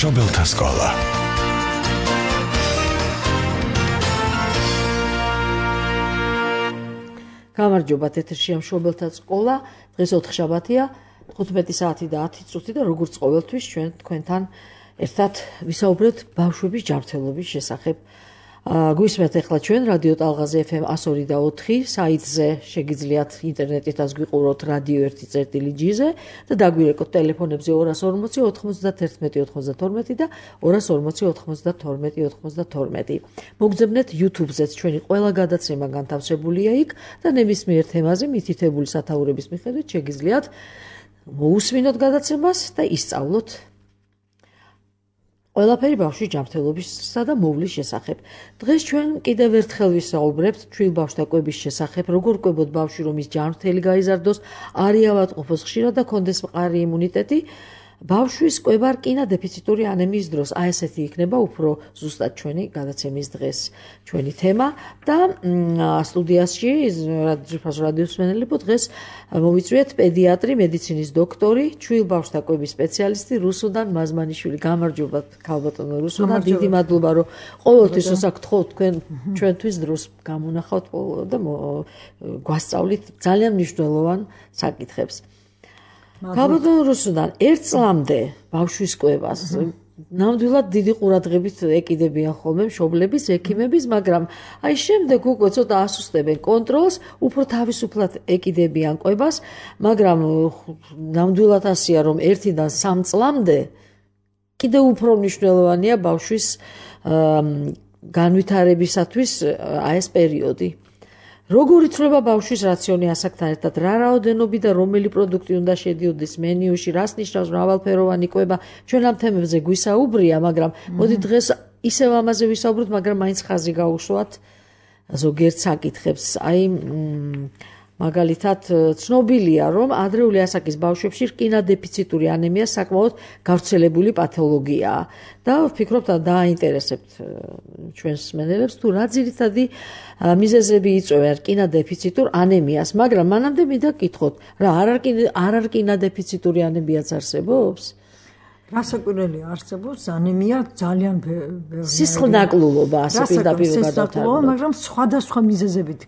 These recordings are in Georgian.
მშობელთა სკოლა. გამარჯობათ, ეთერშია მშობელთა სკოლა. დღეს ოთხშაბათია, 15 საათი და 10 წუთი და როგორც ყოველთვის ჩვენ თქვენთან ერთად ვისაუბრებთ ბავშვების ჯანმრთელობის შესახებ. გვისმენთ ახლა ჩვენ რადიო ტალღაზე FM 102 და 4 საიტზე შეგიძლიათ ინტერნეტითაც გვიყუროთ რადიო 1.gზე და დაგვირეკოთ ტელეფონებზე 240 91 92 და 240 92 92. მოგძებნეთ YouTube-ზეც ჩვენი ყველა გადაცემა განთავსებულია იქ და ნებისმიერ თემაზე მითითებული სათაურების მიხედვით შეგიძლიათ მოусმინოთ გადაცემას და ისწავლოთ ყველაფერი ბავშვის ჯანმრთელობისა და მოვლის შესახებ. დღეს ჩვენ კიდევ ერთხელ ვისაუბრებთ ჩვილ ბავშვთა კვების შესახებ, როგორ კვებოთ ბავშვი, რომ ის ჯანმრთელი გაიზარდოს, არ იავადყოფოს ხშირად და კონდეს მყარი იმუნიტეტი. ბავშვის კვება რკინა დეფიციტური ანემიის დროს. აი ესეთი იქნება უფრო ზუსტად ჩვენი გადაცემის დღეს ჩვენი თემა და სტუდიაში რადიოს მსმენელებო დღეს მოვიწვიეთ პედიატრი, მედიცინის დოქტორი, ჩვილ ბავშვთა კვების სპეციალისტი რუსუდან მაზმანიშვილი. გამარჯობათ, ქალბატონო რუსუდან, დიდი მადლობა, რომ ყოველთვის გთხოვთ თქვენ ჩვენთვის დროს გამონახავთ და გვასწავლით ძალიან მნიშვნელოვან საკითხებს. ქალბატონო რუსუდან, ერთ წლამდე ბავშვის კვებას ნამდვილად დიდი ყურადღებით ეკიდებიან ხოლმე მშობლების, ექიმების, მაგრამ აი შემდეგ უკვე ცოტა ასუსტებენ კონტროლს, უფრო თავისუფლად ეკიდებიან კვებას, მაგრამ ნამდვილად ასია, რომ 1-დან 3 წლამდე კიდევ უფრო მნიშვნელოვანია ბავშვის განვითარებისათვის აი ეს პერიოდი. როგორ იცვლება ბავშვის რაციონი ასაკთან ერთად, რა რაოდენობით და რომელი პროდუქტი უნდა შედიოდეს მენიუში, რას ნიშნავს მრავალფეროვანი კვება, ჩვენ ამ თემებზე გვისაუბრია, მაგრამ მოდი დღეს ისევ ამაზე ვისაუბროთ, მაგრამ მაინც ხაზი გაუშვათ ზოგიერთ საკითხებს. აი მაგალითად ცნობილია, რომ ადრეული ასაკის ბავშვებში რკინა დეფიციტური ანემია საკმაოდ გავრცელებული პათოლოგიაა და ვფიქრობთ დააინტერესებთ ჩვენს მსმენელებს თუ რა ძირითადი მიზეზები იწვევენ რკინა დეფიციტურ ანემიას, მაგრამ მანამდე მინდა გკითხოთ, რა არ რკინა დეფიციტური ანემიაც არსებობს? რასაკვირველია არსებობს ანემია ძალიან სისხლნაკლულობა ასე პირდაპირ გადავთარგმნოთ, მაგრამ სხვადასხვა მიზეზებით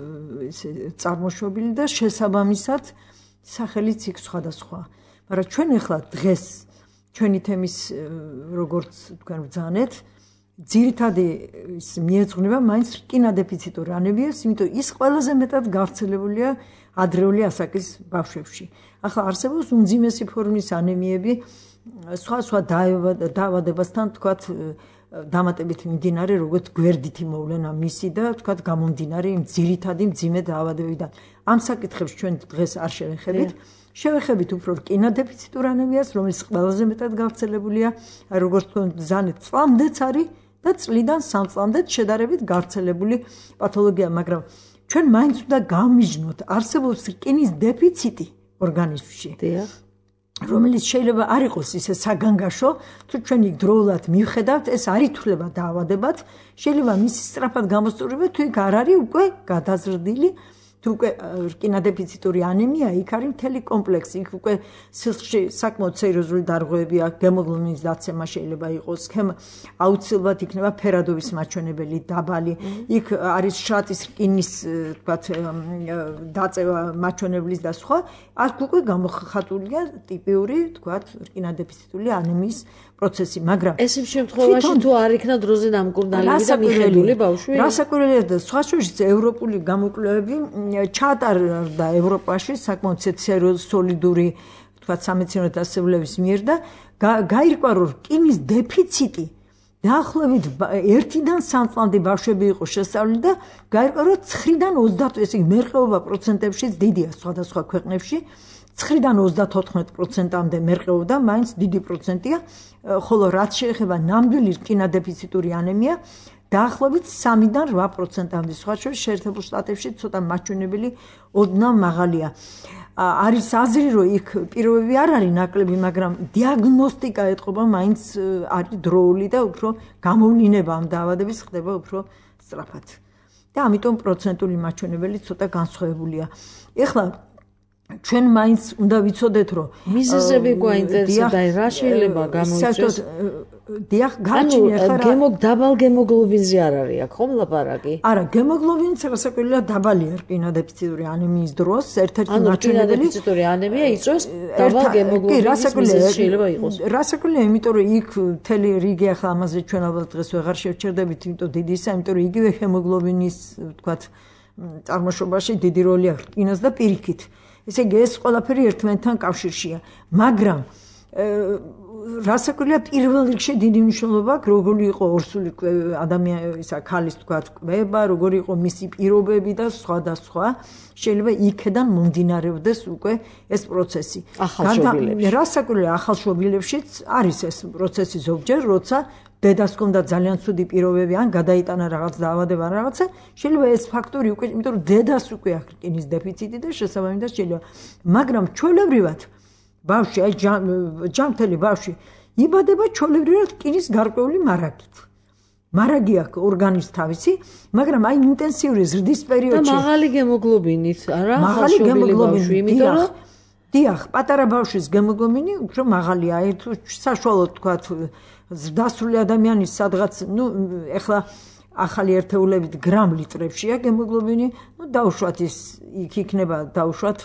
წარმოშობილი და შესაბამისად სახელიც იქ სხვადასხვა. მაგრამ ჩვენ ახლა დღეს ჩვენი თემის როგორც თქვენ ბრძანეთ, ძირითადი მიეძღვნება მაინც რკინა დეფიციტური ანემიას, იმიტომ ის ყველაზე მეტად გავრცელებულია ადრეული ასაკის ბავშვებში. ახლა არსებობს უმძიმესი ფორმის ანემიები, სხვა დაავადებასთან თქვათ დამატებით მიმდინარე, როგორც გვერდითი მოვლენა მისი და თქვათ გამომდინარე იმ ძირითადი მძიმე დაავადებებიდან. ამ საკითხებს ჩვენ დღეს არ შევეხებით. შევეხებით უფრო რკინა დეფიციტურ ანემიას, რომელიც ყველაზე მეტად გავრცელებულია, როგორც თქვენ ბრძანეთ, წლამდეც არის და წლიდან 3 წლამდე შედარებით გავრცელებული პათოლოგია, მაგრამ ჩვენ მაინც უნდა გავმიჯნოთ, არსებობს რკინის დეფიციტი ორგანიზმში. რომელიც შეიძლება არ იყოს ისე საგანგაშო, თუ ჩვენ იქ დროულად მივხედავთ, ეს არ ითვლება დაავადებად, შეიძლება მისი სწრაფად გამოსწორება, თუ იქ არ არის უკვე გადაზრდილი, თუ უკვე რკინა დეფიციტური ანემია, იქ არის მთელი კომპლექსი, იქ უკვე სისხლში საკმაოდ სერიოზული დარღვევები აქვს, ჰემოგლობინის დაცემა შეიძლება იყოს, აუცილებლად იქნება ფერადობის მაჩვენებელი დაბალი, იქ არის შრატის რკინის, თქვათ, დაწევა მაჩვენებლის და სხვა, აქ უკვე გამოხატულია ტიპიური, თქვათ, რკინა დეფიციტური ანემიის პროცესი, მაგრამ ეს იმ შემთხვევაში თუ არ იქნა დროზე დამკურნალები და მიხედული ბავშვი? რასაკვირველია და სხვა შორის ევროპული გამოკვლევები ჩაატარდა ევროპაში საკმაოდ სოლიდური, თქვათ, სამეცნიერო დასწავლების მიერ და გაირკვა, რომ რკინის დეფიციტი დაახლოებით 1-დან 3 წლამდე ბავშვები იყო შესწავლილი და გაირკვა, რომ 9-დან 20, ესე იგი მერყეობა პროცენტებშიც დიდია სხვადასხვა ქვეყნებში. 9-დან 34%-მდე მერყეობდა, მაინც დიდი პროცენტია, ხოლო რაც შეეხება ნამდვილი რკინა დეფიციტური ანემია, დაახლოებით 3-დან 8%-მდე, სხვა შორის შეერთებულ შტატებში ცოტა მაჩვენებელი ოდნავ მაღალია. არის აზრი, რომ იქ პირობები არ არის ნაკლები, მაგრამ დიაგნოსტიკა ეტყობა მაინც არის დროული და უფრო გამოვლინება ამ დაავადების ხდება უფრო სწრაფად. და ამიტომ პროცენტული მაჩვენებელი ცოტა განსხვავებულია. ეხლა ჩვენ მაინც უნდა ვიცოდეთ რომ მიზეზები გვაინტერესებდა რა შეიძლება გამოიწვიოს დიახ გაჩნია ხარა დაბალ გემოგლობინზე არ არის აქ ხომ ლაპარაკი არა გემოგლობინიც რასაკვირველია დაბალია რკინა დეფიციტური ანემიის დროს ერთ-ერთი მაჩვენებელი დეფიციტური ანემია იწვევს დაბალ გემოგლობინის მიზეზი შეიძლება იყოს რასაკვირველია იმიტომ რომ იქ მთელი რიგი ახლა ამაზე ჩვენ ალბათ დღეს ვეღარ შევჩერდებით იმიტომ დიდი ისა იმიტომ რომ იგივე ჰემოგლობინის ვთქვათ წარმოშობაში დიდი როლი აქვს რკინას და პირიქით ესე იგი ეს ყველაფერი ერთმანეთთან კავშირშია მაგრამ რასაკვირველია პირველ რიგში დიდი მნიშვნელობა აქვს როგორი იყო ორსული ადამიანისა ქალის თქვა კვება როგორი იყო მისი პირობები და სხვა და სხვა შეიძლება იქედან მომდინარეობდეს უკვე ეს პროცესი რასაკვირველია ახალშობილებშიც არის ეს პროცესი ზოგჯერ როცა დედას ჰქონდა ძალიან ცუდი პირობები ან გადაიტანა რაღაც დაავადება ან რაღაცა შეიძლება ეს ფაქტორი უკვე იმიტომ რომ დედას უკვე აქვს რკინის დეფიციტი და შესაბამისად შეიძლება მაგრამ ჩვეულებრივად ბავშვი აი ჯანმრთელი ბავშვი იბადება ჩვეულებრივად რკინის გარკვეული მარაგით მარაგი აქვს ორგანიზმის თავისი მაგრამ აი ინტენსიური ზრდის პერიოდში და მაღალი გემოგლობინით არა ახალშობილი ბავშვი იმიტომ რომ დიახ პატარა ბავშვის გემოგლობინი უფრო მაღალია აი თუ საშუალოდ თქვა ზრდასრული ადამიანის სადღაც ნუ ეხლა ახალი ერთეულებით გრამ ლიტრებშია გემოგლობინი ნუ დაუშვათ ის იქ იქნება დაუშვათ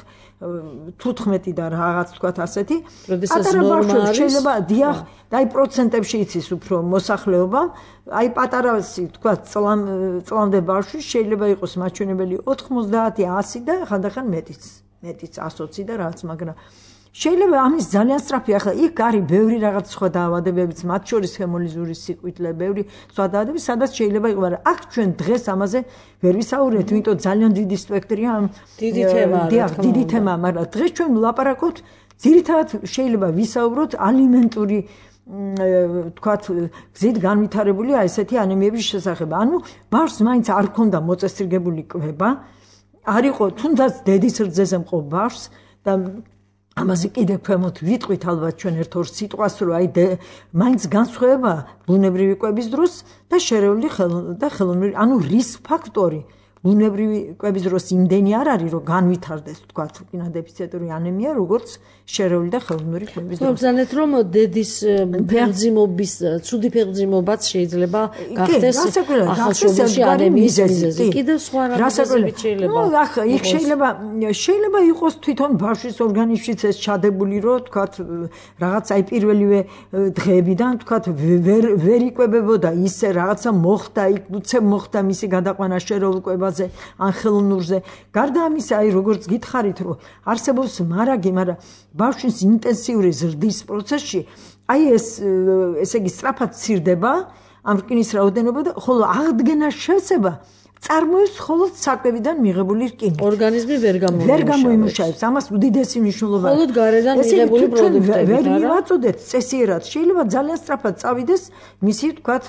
15 და რაღაც თქვა ასეთი პატარა ბავშვი შეიძლება დიახ და აი პროცენტებში იცის უფრო მოსახლეობა აი პატარასი თქვა წლამდე ბავშვი შეიძლება იყოს მაჩვენებელი 90 100 და ხანდახან მეტიც 120 და რაღაც მაგრამ შეიძლება ამის ძალიან სწრაფი ახლა იქ არის ბევრი რაღაც სხვა დაავადებებიც მათ შორის ჰემოლიზური სიკვდილე ბევრი სხვა დაავადებები სადაც შეიძლება იყოს მაგრამ აქ ჩვენ დღეს ამაზე ვერ ვისაუბრეთ იმიტომ ძალიან დიდი სპექტრია ამ დიდი თემაა დიდი თემაა მაგრამ დღეს ჩვენ ვლაპარაკობთ ძირითადად შეიძლება ვისაუბროთ ალიმენტური თქვათ გზით განვითარებული ესეთი ანემიების შესახებ ანუ ბავშვს მაინც არ ქონდა მოწესრიგებული კვება არ იყო თუნდაც დედის რძეზე მყოფ ბავშვს და ამაზე კიდე ქვემოთ ვიტყვით ალბათ ჩვენ ერთ-ორ სიტყვას რომ აი მაინც განსხვავება ბუნებრივი კვების დროს და შერეული და ხელოვნური ანუ რისკ ფაქტორი ბუნებრივი კვების დროს იმდენი არ არის რომ განვითარდეს თქვა რკინა დეფიციტური ანემია როგორც შერეული და ხელოვნური კვების დროს. მოგზავნეთ რომ დედის ფეხმძიმობის ცუდი ფეხმძიმობაც შეიძლება გახდეს ახალშობილში ანემიის მიზეზი. კიდევ სხვა რაღაცებიც შეიძლება. ნუ ახლა იქ შეიძლება იყოს თვითონ ბავშვის ორგანიზმშიც ეს ჩადებული რომ თქვა რაღაც აი პირველივე დღეებიდან თქვა ვერ იკვებებოდა ისე რაღაცა მოხდა იქ უცებ მოხდა მისი გადაყვანა შერეულ კვებაზე ან ხელოვნურზე. გარდა ამისა, აი როგორც გითხარით, რომ არსებობს მარაგი, მაგრამ ბავშვის ინტენსიური ზრდის პროცესში, აი ესე იგი სწრაფად ცირდება ამ რკინის რაოდენობა და ხოლო აღდგენას შევსება წარმოებს მხოლოდ საკვებიდან მიღებული რკინი. ორგანიზმი ვერ გამოიმუშავებს. ამას უდიდესი მნიშვნელობა აქვს. მხოლოდ გარედან მიღებული პროდუქტები. ვერ მივაწოდეთ წესიერად. შეიძლება ძალიან სწრაფად წავიდეს მისი, თქვათ,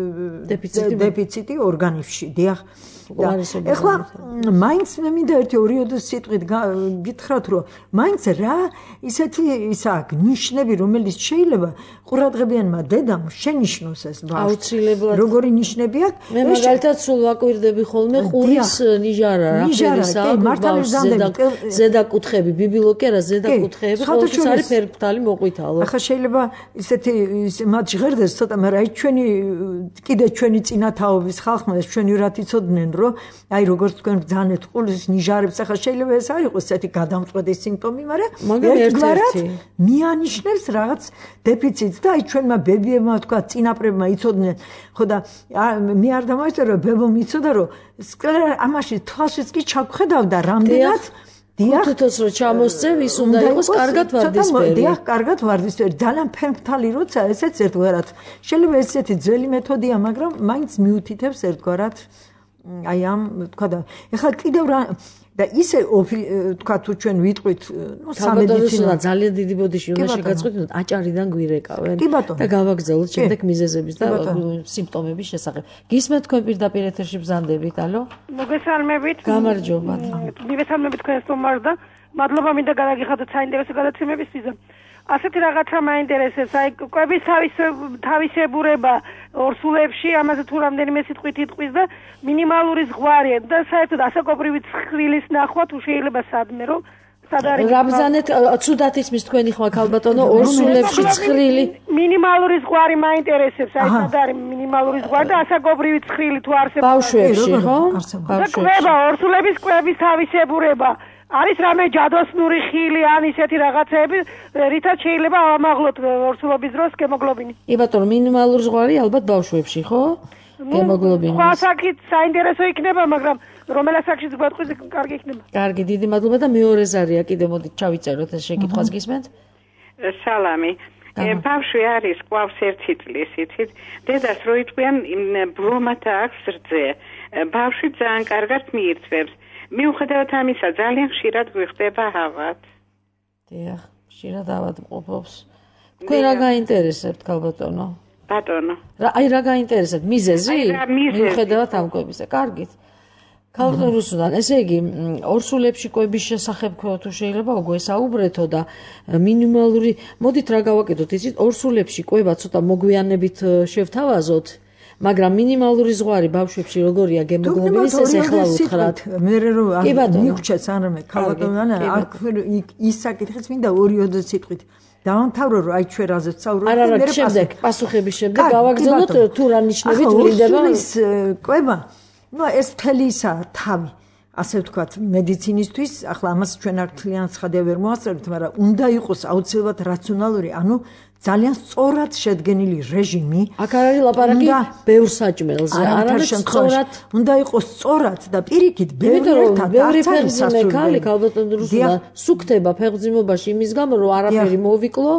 დეფიციტი ორგანიზმში. დიახ. ეხლა მაინც მე მინდა ერთი ორი სიტყვით გითხრათ რომ მაინც რა ისეთი ისაა ნიშნები რომელიც შეიძლება ყურადღებიანმა დედამ შენიშნოს ეს ბავშვი როგორი ნიშნები აქვს მე მაგალითად სულ ვაკვირდები ხოლმე ყურის ნიჟარა ზედა კუთხეები ბიბილო კი არა ზედა კუთხეები ყოველთვის არის ფერფლი მოყვითალო ახლა შეიძლება ისეთი მათ ჟღერდეს ცოტა მაგრამ აი ჩვენი წინათაობის ხალხმა ეს ჩვენი რათ იცოდნენ რომ აი როგორც თქვენ ბრძანეთ ყურის ნიჟარებს ახლა შეიძლება ეს არ იყოს ესეთი გადამწყვეტი სიმპტომი მაგრამ ერთ-ერთი მიანიშნებს რაღაც დეფიციტს და აი ჩვენმა ბებიებმა თქვა წინაპრებმა იცოდნენ ხო და მე არ დამაიწერა ბებომ იცოდა რომ ამაში თვალშიც კი ჩაგხედავდა რამდენად თუთოს რო ჩამოსწევ ის უნდა იყოს კარგად ვარდისფერი. დიახ, კარგად ვარდისფერი. ძალიან ფერმფრთალი როცა ესეც ერთგვარად. შეიძლება ესეთი ძველი მეთოდია, მაგრამ მაინც მიუთითებს ერთგვარად აი ამ თქვა და ეხლა კიდევ რა და ისე თქვა თუ ჩვენ ვიტყვით ნუ სამედიცინო ძალიან დიდი ბოდიში უნდა შეგაწყვეტინოთ აჭარიდან გვირეკავენ და გავაგზავნოთ შემდეგ მიზეზების და სიმპტომების შესახებ. გისმენთ თქვენ პირდაპირ ეთერში ბრძანდებით, ალო? მოგესალმებით. გამარჯობა. მივესალმებით თქვენ სტუმარს და მადლობა მინდა გადაგიხადოთ საინტერესო გადაცემებისთვის. ასეთი რაღაცა მაინტერესებს, აი კვების თავისებურება ორსულებში, ამაზე თუ რამდენიმე სიტყვით იტყვის და მინიმალური ზღვარი და საერთოდ ასაკობრივი ცხრილის ნახვა თუ შეიძლება სადმე რომ სად არის რაბზანეთ ცუდად ისმის თქვენი ხმა ქალბატონო ორსულებში ცხრილი მინიმალური ზღვარი მაინტერესებს აი სად არის მინიმალური ზღვარი და ასაკობრივი ცხრილი თუ არსებობს ბავშვებში ხო კვება ორსულების კვების თავისებურება არის რამე ჯადოსნური ხილი ან ისეთი რაღაცეები რითაც შეიძლება ამაღლოთ ორსულობის დროს გემოგლობინი კი ბატონო მინიმალური ზღვარი ალბათ ბავშვებში ხო გემოგლობინი სხვა საკით საინტერესო იქნება მაგრამ რომელ ასაკშიც გვეტყვის კარგი იქნება კარგი დიდი მადლობა და მეორე ზარია კიდე მოდით ჩავიწეროთ ეს შეკითხვას გისმენთ სალამი ბავშვი არის ყვავს 1 წლის იცით დედას რო იტყვიან ბრომათა აქვს რძე ბავშვი ძალიან კარგად მიირთმევს მიუხედავად ამისა ძალიან ხშირად გვიხდება ავად დიახ ხშირად ავად მყოფობს თქვენ რა გაინტერესებთ ქალბატონო ბატონო აი რა გაინტერესებთ მიზეზი მიუხედავად ამ კვებისა კარგით ქალბატონ რუსუდან ესე იგი ორსულებში კვების შესახებ თუ შეიძლება უკვე საუბრეთო და მინიმალური მოდით რა გავაკეთოთ იცით ორსულებში კვება ცოტა მოგვიანებით შევთავაზოთ მაგრამ მინიმალური ზღვარი ბავშვებში როგორია გემოგლობინის ეს ეხლა უთხრათ მე რო მიგვრჩეს არამე ქალბატონო აქ ის საკითხიც მინდა 2-20 სიტყვით დავამთავრო რომ აი ჩვენ რაზე ვსაუბრობთ მე შემდეგ პასუხების შემდეგ გავაგრძელოთ თუ რა ნიშნებით ვლინდება ის კვება ну ეს თელისა თავი ასე ვთქვათ მედიცინისთვის ახლა ამას ჩვენ არ თლიან ცხადია ვერ მოასწრებთ მაგრამ უნდა იყოს აუცილებლად რაციონალური ანუ ძალიან სწორად შედგენილი რეჟიმი აქ არ არის ლაპარაკი ბევრ საჭმელზე არამედ სწორად უნდა იყოს სწორად და პირიქით ბევრი ერთად ბევრი ფეხმძიმე ქალი ქალბატონ რუსულა სუქდება ფეხმძიმობაში იმის გამო რომ არაფერი მოვიკლო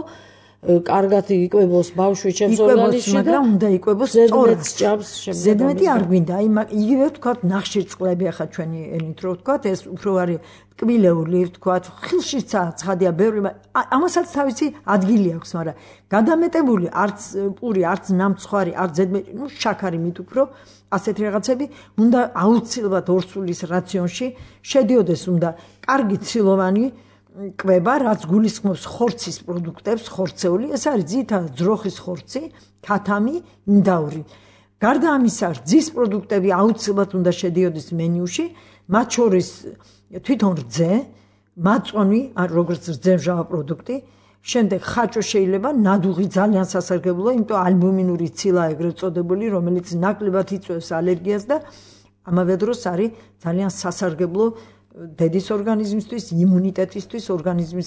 კარგად იკვებოს ბავშვი ჩემს ორგანიზმში მაგრამ უნდა იკვებოს სწორად ზედმეტი არ გვინდა აი იგივე ვთქვათ ნახშირწყლები ახლა ჩვენი ენით რო ვთქვათ ეს უფრო არის ტკბილეული ვთქვათ ხილშიცა ცხადია ბევრი ამასაც თავისი ადგილი აქვს მაგრამ გადამეტებული არც პური არც ნამცხვარი არც ზედმეტი ну შაქარი მით უფრო ასეთი რაღაცები უნდა აუცილებლად ორსულის რაციონში შედიოდეს უნდა კარგი ცილოვანი კვება რაც გულისხმობს ხორცის პროდუქტებს ხორცეული ეს არის ძირითადად ძროხის ხორცი ქათამი ინდაური გარდა ამისა რძის პროდუქტები აუცილებლად უნდა შედიოდეს მენიუში მათ შორის თვითონ რძე მაწვანი როგორც რძემჟავა პროდუქტი შემდეგ ხაჭო შეიძლება ნადუღი ძალიან სასარგებლოა იმიტომ ალბუმინური ცილა ეგრეთ წოდებული რომელიც ნაკლებად იწვევს ალერგიას და ამავე დროს არის ძალიან სასარგებლო დედის ორგანიზმისთვის, იმუნიტეტისთვის, ორგანიზმის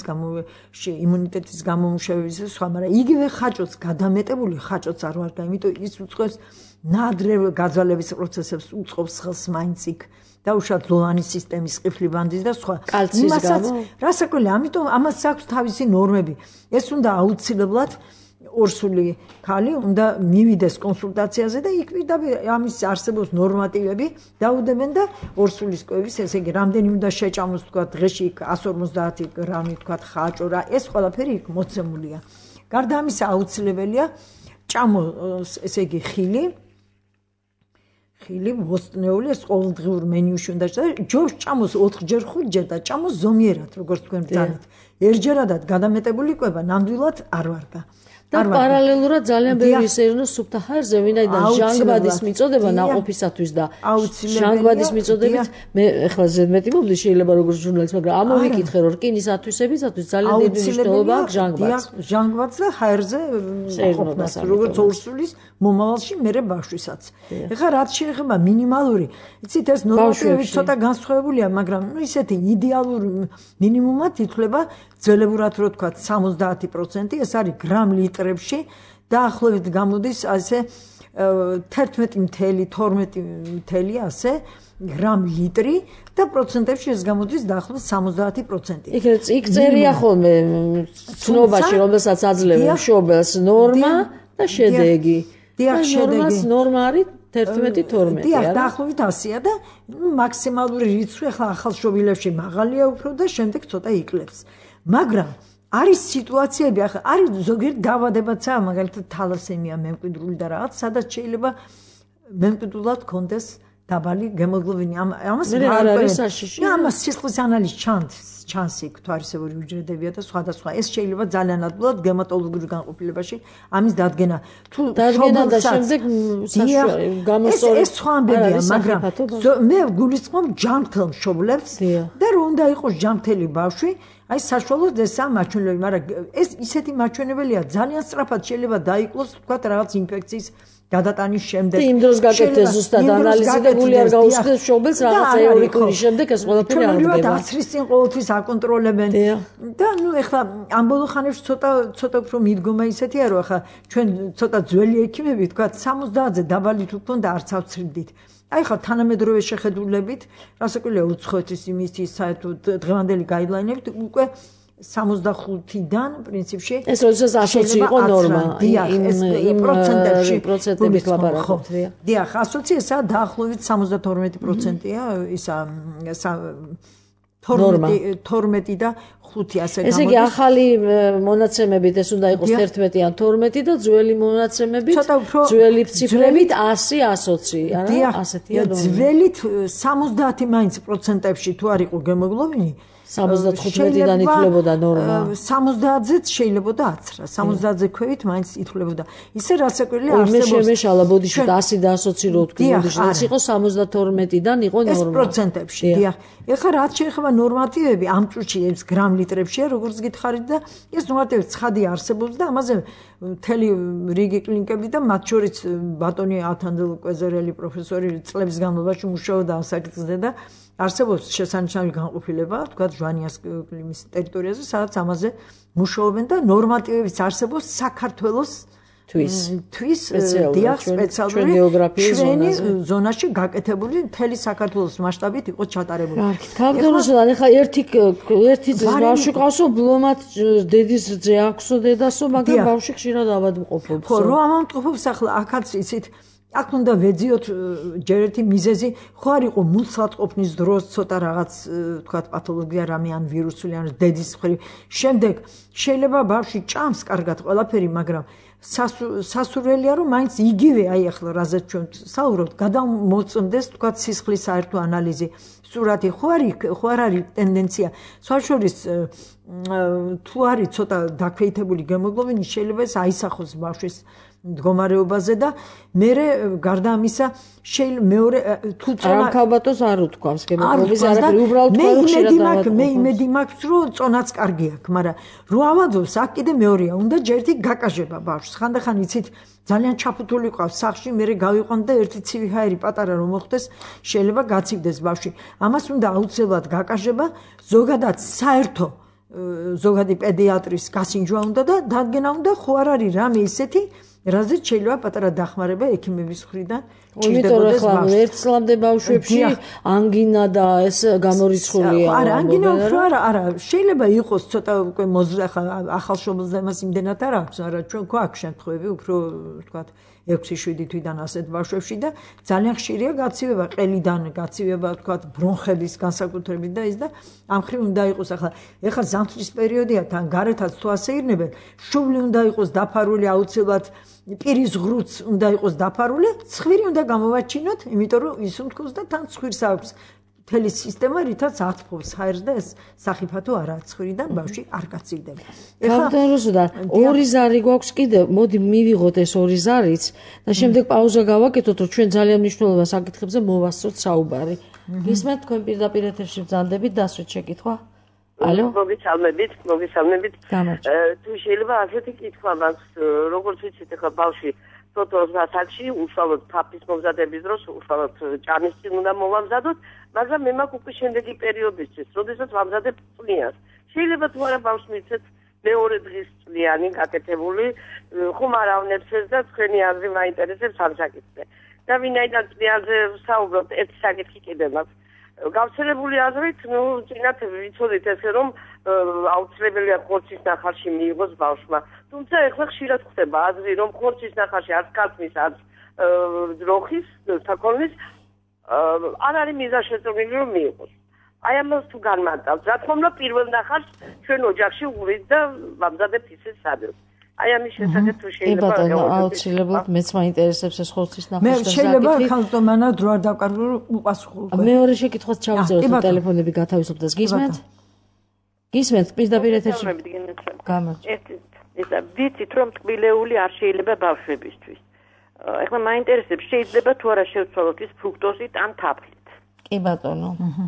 იმუნიტეტის გამომუშავებისთვის, სხვა, მაგრამ იგივე ხაჭოც გადამეტებული ხაჭოც არ ვარ და იმიტომ ის უწყობს ნადრევ გაძვალების პროცესებს, უწყობს ხელს მაინც იქ დაუშვათ ლოვანი სისტემის ყიფლი ბანდის და სხვა. კალციის გამო. რასაკვირველია, ამიტომ ამას აქვს თავისი ნორმები. ეს უნდა აუცილებლად ორსული ქალი უნდა მივიდეს კონსულტაციაზე და იქ ამის არსებობს ნორმატივები დაუდებენ და ორსულის კვების ესე იგი რამდენი უნდა შეჭამოს თქვა დღეში 150 გრამი თქვა ხაჭო რა ეს ყველაფერი იქ მოცემულია. გარდა ამისა აუცილებელია ჭამო ესე იგი ხილი მოსწნეული ეს ყოველდღიურ მენიუში უნდა ჯობს ჭამოს 4-ჯერ 5-ჯერ და ჭამოს ზომიერად როგორც თქვენ ბრძანეთ. ერთჯერადად გადამეტებული კვება ნამდვილად არ ვარგა. და პარალელურად ძალიან ბევრი ისერინო სუფთა ხარზე ვინაიდან ჟანგბადის მიწოდება ნაყოფისათვის და ჟანგბადის მიწოდებით მე ახლა ზედმეტი მომდი შეიძლება როგორც ჟურნალისტი მაგრამ ამოვიკითხე რომ რკინის ათვისებისათვის ძალიან დიდი მნიშვნელობა აქვს ჟანგბადს ჟანგბადს და ხარზე ყოფნას როგორც ორსულის მომავალში მერე ბავშვისაც ეხლა რაც შეეხება მინიმალური იცით ეს ნორმატივები ცოტა განსხვავებულია მაგრამ ნუ ისეთი იდეალური მინიმუმად ითვლება ძველებურად რო თქვა 70% ეს არის გრამ ლიტრებში დაახლოებით გამოდის ასე 11.12 ასე გრამ ლიტრი და პროცენტებში ეს გამოდის დაახლოებით 70%. იქ წერია ხოლმე ცნობაში რომელსაც აძლევენ მშობელს ნორმა და შედეგი. დიახ შედეგი ნორმა არის 11-12. დიახ დაახლოებით ასეა და მაქსიმალური რიცხვი ახლა ახალშობილებში მაღალია უფრო და შემდეგ ცოტა იკლებს. მაგრამ არის სიტუაციები, ახლა არის ზოგიერთ დაავადებაცაა, მაგალითად თალასემია, მემკვიდრული და რაღაც, სადაც შეიძლება მემკვიდრულად კონდეს დაბალი გემოგლობინი ამას არ არის საშიში. ამას სისხლის ანალიზი ჩანს იქ თვარისებური უჯრედებია და სხვადასხვა ეს შეიძლება ძალიან ადვილად გემატოლოგიური განყოფილებაში ამის დადგენა თუ დადგენა და შემდეგ გამოსწორება ეს სხვა ამბებია მაგრამ მე გულისხმობ ჯანმრთელ მშობლებს და რომ უნდა იყოს ჯანმრთელი ბავშვი აი საშუალოდ ეს მაჩვენებელი მაგრამ ეს ისეთი მაჩვენებელია ძალიან სწრაფად შეიძლება დაიკლოს თქვა რაღაც ინფექციის გადატანის შემდეგ იმ დროს გაკეთდეს ზუსტად ანალიზი და გული არ გაუსხდეს მშობელს რაღაცა ეური კვირის შემდეგ ეს ყველაფერი არ ხდება. დაცრის წინ ყოველთვის აკონტროლებენ და ნუ ეხლა ამ ბოლო ხანებში ცოტა უფრო მიდგომა ისეთია რომ ეხლა ჩვენ ცოტა ძველი ექიმები თქვა 70-ზე დაბალი თუ ქონდა არც ავცრიბდით. აი ხა თანამედროვე შეხედულებით რასაკვირველია უცხოეთის იმისთვის საერთოდ დღევანდელი გაიდლაინებით უკვე 65-დან პრინციპში ეს როდესაც 100 იყო ნორმა იმ პროცენტებში ლაპარაკობთ. დიახ, 100 ესაა დაახლოებით 72%-ია ისა 12 და 5 ასე გამოდის. ესე იგი ახალი მონაცემებით ეს უნდა იყოს 11 ან 12 და ძველი მონაცემებით ძველი ციფრებით 100-120 არა ასეთია ნორმა. ძველით 70 მაინც პროცენტებში თუ არ იყო გემოგლობინი 75-დან ითვლებოდა ნორმა. 70-ზეც შეიძლება აცრა. 70-ზე ქვევით მაინც ითვლებოდა. ისე რასაკვირველია არსებობს. მე შემეშალა ბოდიში 100 და 120 რო თქვი ბოდიში იყო 72-დან იყო ნორმა. ეს პროცენტებში. დიახ. ეხლა რაც შეეხება ნორმატივები ამ წუთში ეს გრამ ლიტრებშია როგორც გითხარით და ეს ნორმატივი ცხადი არსებობს და ამაზე მთელი რიგი კლინიკები და მათ შორის ბატონი ათანდელ კვეზერელი პროფესორი წლების განმავლობაში მუშაობდა ამ საკითხზე და არსებობს შესანიშნავი განყოფილება, თქვა ჟვანიას კლიმის ტერიტორიაზე, სადაც ამაზე მუშაობენ და ნორმატივებიც არსებობს საქართველოს თვის დიახ სპეციალური გეოგრაფიის ზონაში გაკეთებული მთელი საქართველოს მასშტაბით იყო ჩატარებული. თავდაპირველად ახლა ერთი ძის ბავშვი ყავსო ბლომად დედის რძე აქვსო დედასო მაგრამ ბავშვი ხშირად ავადმყოფობს. ხო, რომ ამამტყოფობს ახლა აქაც იცით აქ უნდა ვეძიოთ ჯერ ერთი მიზეზი ხო არ იყო მუცლადყოფნის დროს ცოტა რაღაც თქვათ პათოლოგია რამე ან ვირუსული ან დედის მხრივ შემდეგ შეიძლება ბავშვი ჭამს კარგად ყველაფერი მაგრამ სასურველია რომ მაინც იგივე აი ახლა რაზეც ჩვენ საუბრობთ გადამოწმდეს თქვათ სისხლის საერთო ანალიზი სურათი ხო არ არის ტენდენცია საშუალოს თუ არის ცოტა დაქვეითებული გემოგლობინი შეიძლება ეს აისახოს ბავშვის მდგომარეობაზე და მე გარდა ამისა შეიძლება მეორე თუ წონაკაბატოს არ უთქვამს გემოგლობინს არაფერი უბრალოდ ხშირად მე იმედი მაქვს რომ წონაც კარგი აქვს მაგრამ რო ავადოს აქ კიდე მეორეა უნდა ჯერთი გაკაჟება ბავშვს ხანდახან იცით ძალიან ჩაფუთული ყავს სახში მე გავიყვან და ერთი ცივი ჰაერი პატარა რომ მოხდეს შეიძლება გაცივდეს ბავშვი ამას უნდა აუცილებლად გაკაჟება ზოგადად საერთო ზოგადი პედიატრის გასინჯვა უნდა და დადგენა უნდა ხო არ არის რამე ისეთი რაზეც შეიძლება პატარა დახმარება ექიმების მხრიდან ჭირდებოდეს ბავშვს. ერთ წლამდე ბავშვებში ანგინა და ეს გამორიცხულია. არა, ანგინა უფრო არა, შეიძლება იყოს ცოტა უკვე ახალშობილზე მას იმდენად არ აქვს, არა, ჩვენ ხო აქვს შემთხვევები უფრო ვთქვათ 6-7 თვიდან ასეთ ბავშვებში და ძალიან ხშირია გაცივება ყელიდან, გაცივება ვთქვათ ბრონხების განსაკუთრებით და ის და ამ ხრივ უნდა იყოს ახლა ზამთრის პერიოდია თან გარეთაც თუ ასე ირნებენ, შუბლი უნდა იყოს დაფარული აუცილებლად პირის ღრუც უნდა იყოს დაფარული, ცხვირი უნდა გამოვაჩინოთ, იმიტომ რომ ის უმთქოს და თან ცხვირს აქვს მთელი სისტემა, რითაც ათფობს ჰაერს და ეს სახიფათო არაა ცხვირიდან ბავშვი არ გაცივდება. ეხლა ორი ზარი გვაქვს კიდე, მოდი მივიღოთ ეს ორი ზარიც და შემდეგ პაუზა გავაკეთოთ, რომ ჩვენ ძალიან მნიშვნელოვან საკითხებზე მოვასწროთ საუბარი. გისმენთ თქვენ პირდაპირ ეთერში ბრძანდებით დასვით შეკითხვა? ალო? მოგესალმებით. თუ შეიძლება ასეთი კითხვა მაქვს, როგორც ვიცით, ახლა ბავშვი თოთოს ასაკში უშუალოდ თაფის მომზადების დროს უშუალოდ ჭამის წინ უნდა მოვამზადოთ, მაგრამ მე მაქვს უკვე შემდეგი პერიოდისთვის, როდესაც ვამზადებ წლიანს. შეიძლება თუ არა ბავშვს მიცეთ მეორე დღის წლიანი გაკეთებული, ხომ არ ავნებს ეს და თქვენი აზრი მაინტერესებს ამ საკითხზე. და ვინაიდან წლიანზე საუბრობთ, ერთი საკითხი კიდე მაქვს. გავრცელებული აზრით, წინათ ვიცოდით ესე რომ აუცილებელია ხორცის ნახარში მიიღოს ბავშვმა. თუმცა ეხლა ხშირად ხდება აზრი, რომ ხორცის ნახარში არც კაცმის, არც როხის, საქონლის არ არის მიზანშეწონილი რომ მიიღოს. აი ამას თუ განმარტავთ, რა თქმა უნდა პირველ ნახარს ჩვენ ოჯახში უვით და ვამზადებთ ისე სადელს. აი ამის შესახებ თუ შეიძლება აუცილებლად მეც მაინტერესებს ეს ხორცის ნახვა. მე შეიძლება ხალხტომანა დრო არ დავკარგო უპასუხო. მეორე შეკითხვაც ჩავწეროთ ტელეფონები გათავისუფლდეს. გისმენთ? გისმენთ პირდაპირ ეთერში. გამარჯობა. ესა ვიცით რომ ტკბილეული არ შეიძლება ბავშვებისთვის. ეხლა მაინტერესებს შეიძლება თუ არა შევცვალოთ ის ფრუქტოზით ან თაფლით. კი ბატონო.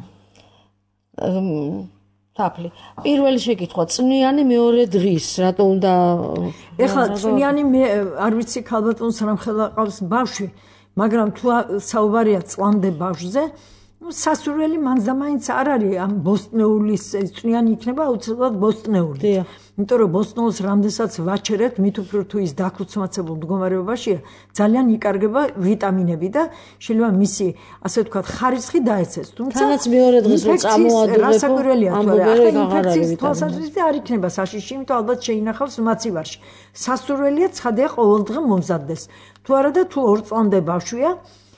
თაფლი. პირველი შეკითხვა წვნიანი მეორე დღის რატო უნდა ეხლა წვნიანი მე არ ვიცი ქალბატონს რამხელა ყავს ბავშვი მაგრამ თუ საუბარია წლამდე ბავშვზე სასურველი მანძამაინც არ არის ამ ბოსტნეულის წვნიანი იქნება აუცილებლად ბოსტნეული იმიტომ რომ ბოსტნეულს რამდენსაც ვაჩერებთ მით უფრო თუ ის დაქუცმაცებულ მდგომარეობაშია ძალიან იკარგება ვიტამინები და შეიძლება მისი ასე ვთქვათ ხარისხი დაეცეს თუმცა თანაც მეორე დღეს რომ წამოადულებო რასაკვირველია თუ არა ინფექციის თვალსაზრისით არ იქნება საშიში იმიტომ ალბათ შეინახავს მაცივარში სასურველია ცხადია ყოველდღე მომზადდეს თუ არა და თუ 2 წლამდე ბავშვია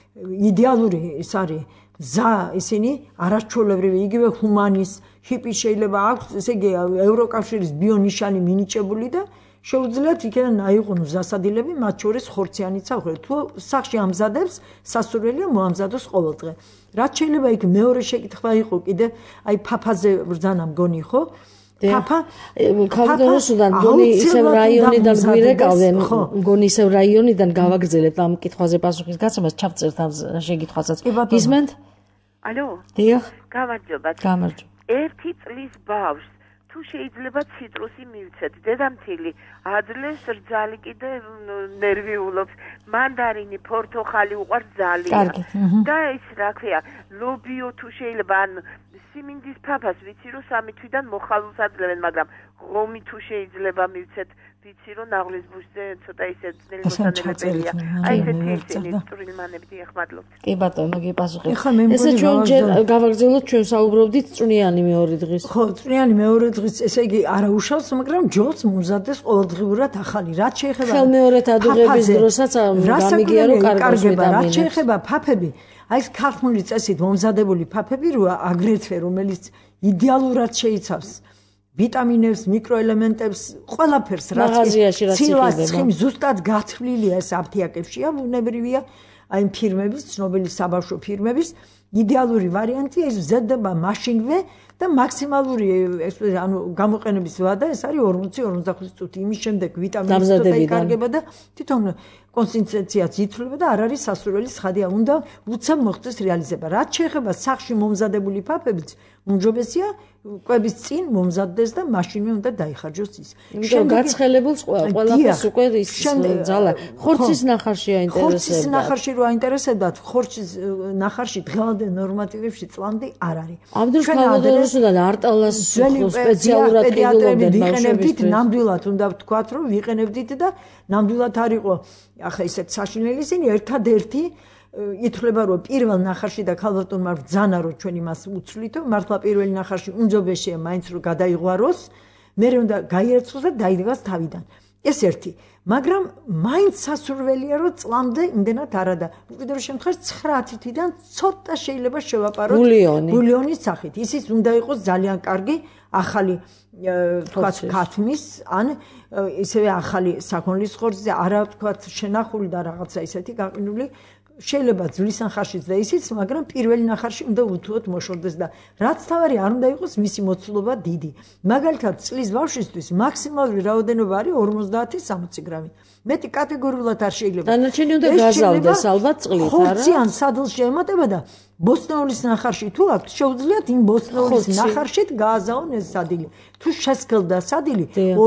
იდეალური ის არის ზა ისინი არაჩვეულებრივი იგივე ჰუმანის ჰიპი შეიძლება აქვს ესე იგი ევროკავშირის ბიონიშანი მინიჭებული და შეუძლიათ იქიდან აიღონოს ზასადილები მათ შორის ხორციანიც აღვხეთ თუ სახში ამზადებს სასურველია მოამზადოს ყოველდღე რაც შეიძლება იქ მეორე შეკითხვა იყო კიდე აი ფაფაზე ბრძანა მგონი ხო ფაფა ქალბატონოსთან მგონი ისევ რაიონიდან გვირეკავდნენ მგონი ისევ რაიონიდან გავაგრძელებთ ამ კითხვაზე პასუხის გაცემას ჩავწერთ ამ შეკითხვასაც გისმენთ ალო დიახ გამარჯობა გამარჯობა 1 წლის ბავშვს თუ შეიძლება ციტრუსი მივცეთ დედამთილი აძლევს რძალი კიდე ნერვიულობს მანდარინი პორტოხალი უყვარს ძალიან და ის რა ქვია ლობიო თუ შეიძლება ან სიმინდის ფაფას ვიცი რომ 3 თვიდან მოხალულს აძლევენ მაგრამ ღომი თუ შეიძლება მივცეთ ვიცი რომ ნაღლის ბუშზე ცოტა ისე ძნელი მოსანელებელია აი ესეთი სტრილმანები ეხმადლობთ კი ბატონო გიპასუხებ ესე ჩვენ ჯერ გავაგრძელოთ ჩვენ საუბრობდით წვნიანი მეორე დღის ხო წვნიანი მეორე დღის ესე იგი არა უშავს მაგრამ ჯობს მომზადდეს ყოველდღიურად ახალი რაც შეეხება ხელმეორედ ადუღების დროსაც გამიგია რომ კარგება რაც შეეხება ფაფები აი ეს ქართული წესით მომზადებული ფაფები როა აგრეთვე რომელიც იდეალურად შეიცავს ვიტამინებს, მიკროელემენტებს, ყველაფერს რაც ცილას ცხიმ ზუსტად გათვლილია ეს აფთიაკებშია, ბუნებრივია, აი ფირმების, ცნობილი საბავშვო ფირმების იდეალური ვარიანტია ის მზადდება მაშინვე და მაქსიმალური ანუ გამოყენების ვადა ეს არის 40-45 წუთი. იმის შემდეგ ვიტამინები ცოტა იკარგება და თვითონ კონცენტრაციაც ითვლება და არ არის სასურველი ცხადია. უნდა უცებ მოხდეს რეალიზება. რაც შეეხება სახში მომზადებული ფაფებიც, უმჯობესია კვების წინ მომზადდეს და მაშინვე უნდა დაიხარჯოს ის. იმიტომ გაცხელებულს ყველაფერს უკვე ის ძალა. ხორცის ნახარში აინტერესებდა. ხორცის ნახარში რო აინტერესებდათ, ხორცის ნახარში დღევანდელ ნორმატივებში წლამდე არ არის. ამ დროს ქალბატონოსთან არტალას სპეციალურად ყიდულობდნენ ვიყენებდით ნამდვილად უნდა ვთქვათ რომ ვიყენებდით და ნამდვილად არ იყო ახლა ისეთ საშინელი ისინი ერთადერთი ითვლება რომ პირველ ნახარში და ქალბატონმა ბრძანა რომ ჩვენ იმას უცვლითო მართლა პირველ ნახარში უმჯობესია მაინც რომ გადაიღვაროს მე უნდა გაიერთოს და დაიდგას თავიდან ეს ერთი მაგრამ მაინც სასურველია რომ წლამდე იმდენად არა და უკიდურეს შემთხვევაში 9 თვიდან ცოტა შეიძლება შევაპაროთ ბულიონის სახით ისიც უნდა იყოს ძალიან კარგი ახალი თქვათ ქათმის ან ისევე ახალი საქონლის ხორცზე არა თქვათ შენახული და რაღაცა ისეთი გაყინული შეიძლება ძვლის ნახარშიც და ისიც, მაგრამ პირველი ნახარში უნდა უთუოდ მოშორდეს და რაც თავარი არ უნდა იყოს მისი მოცულობა დიდი. მაგალითად, წლის ბავშვისთვის მაქსიმალური რაოდენობა არის 50-60 გრამი. მეტი კატეგორიულად არ შეიძლება. დანარჩენი უნდა გაზავდეს ალბათ წყლით, არა? ხორციან სადელში ემატება და ბოსტნეულის ნახარში თუ აქვს, შეუძლიათ იმ ბოსტნეულის ნახარშით გააზავონ ეს სადილი. თუ შესქელდა სადილი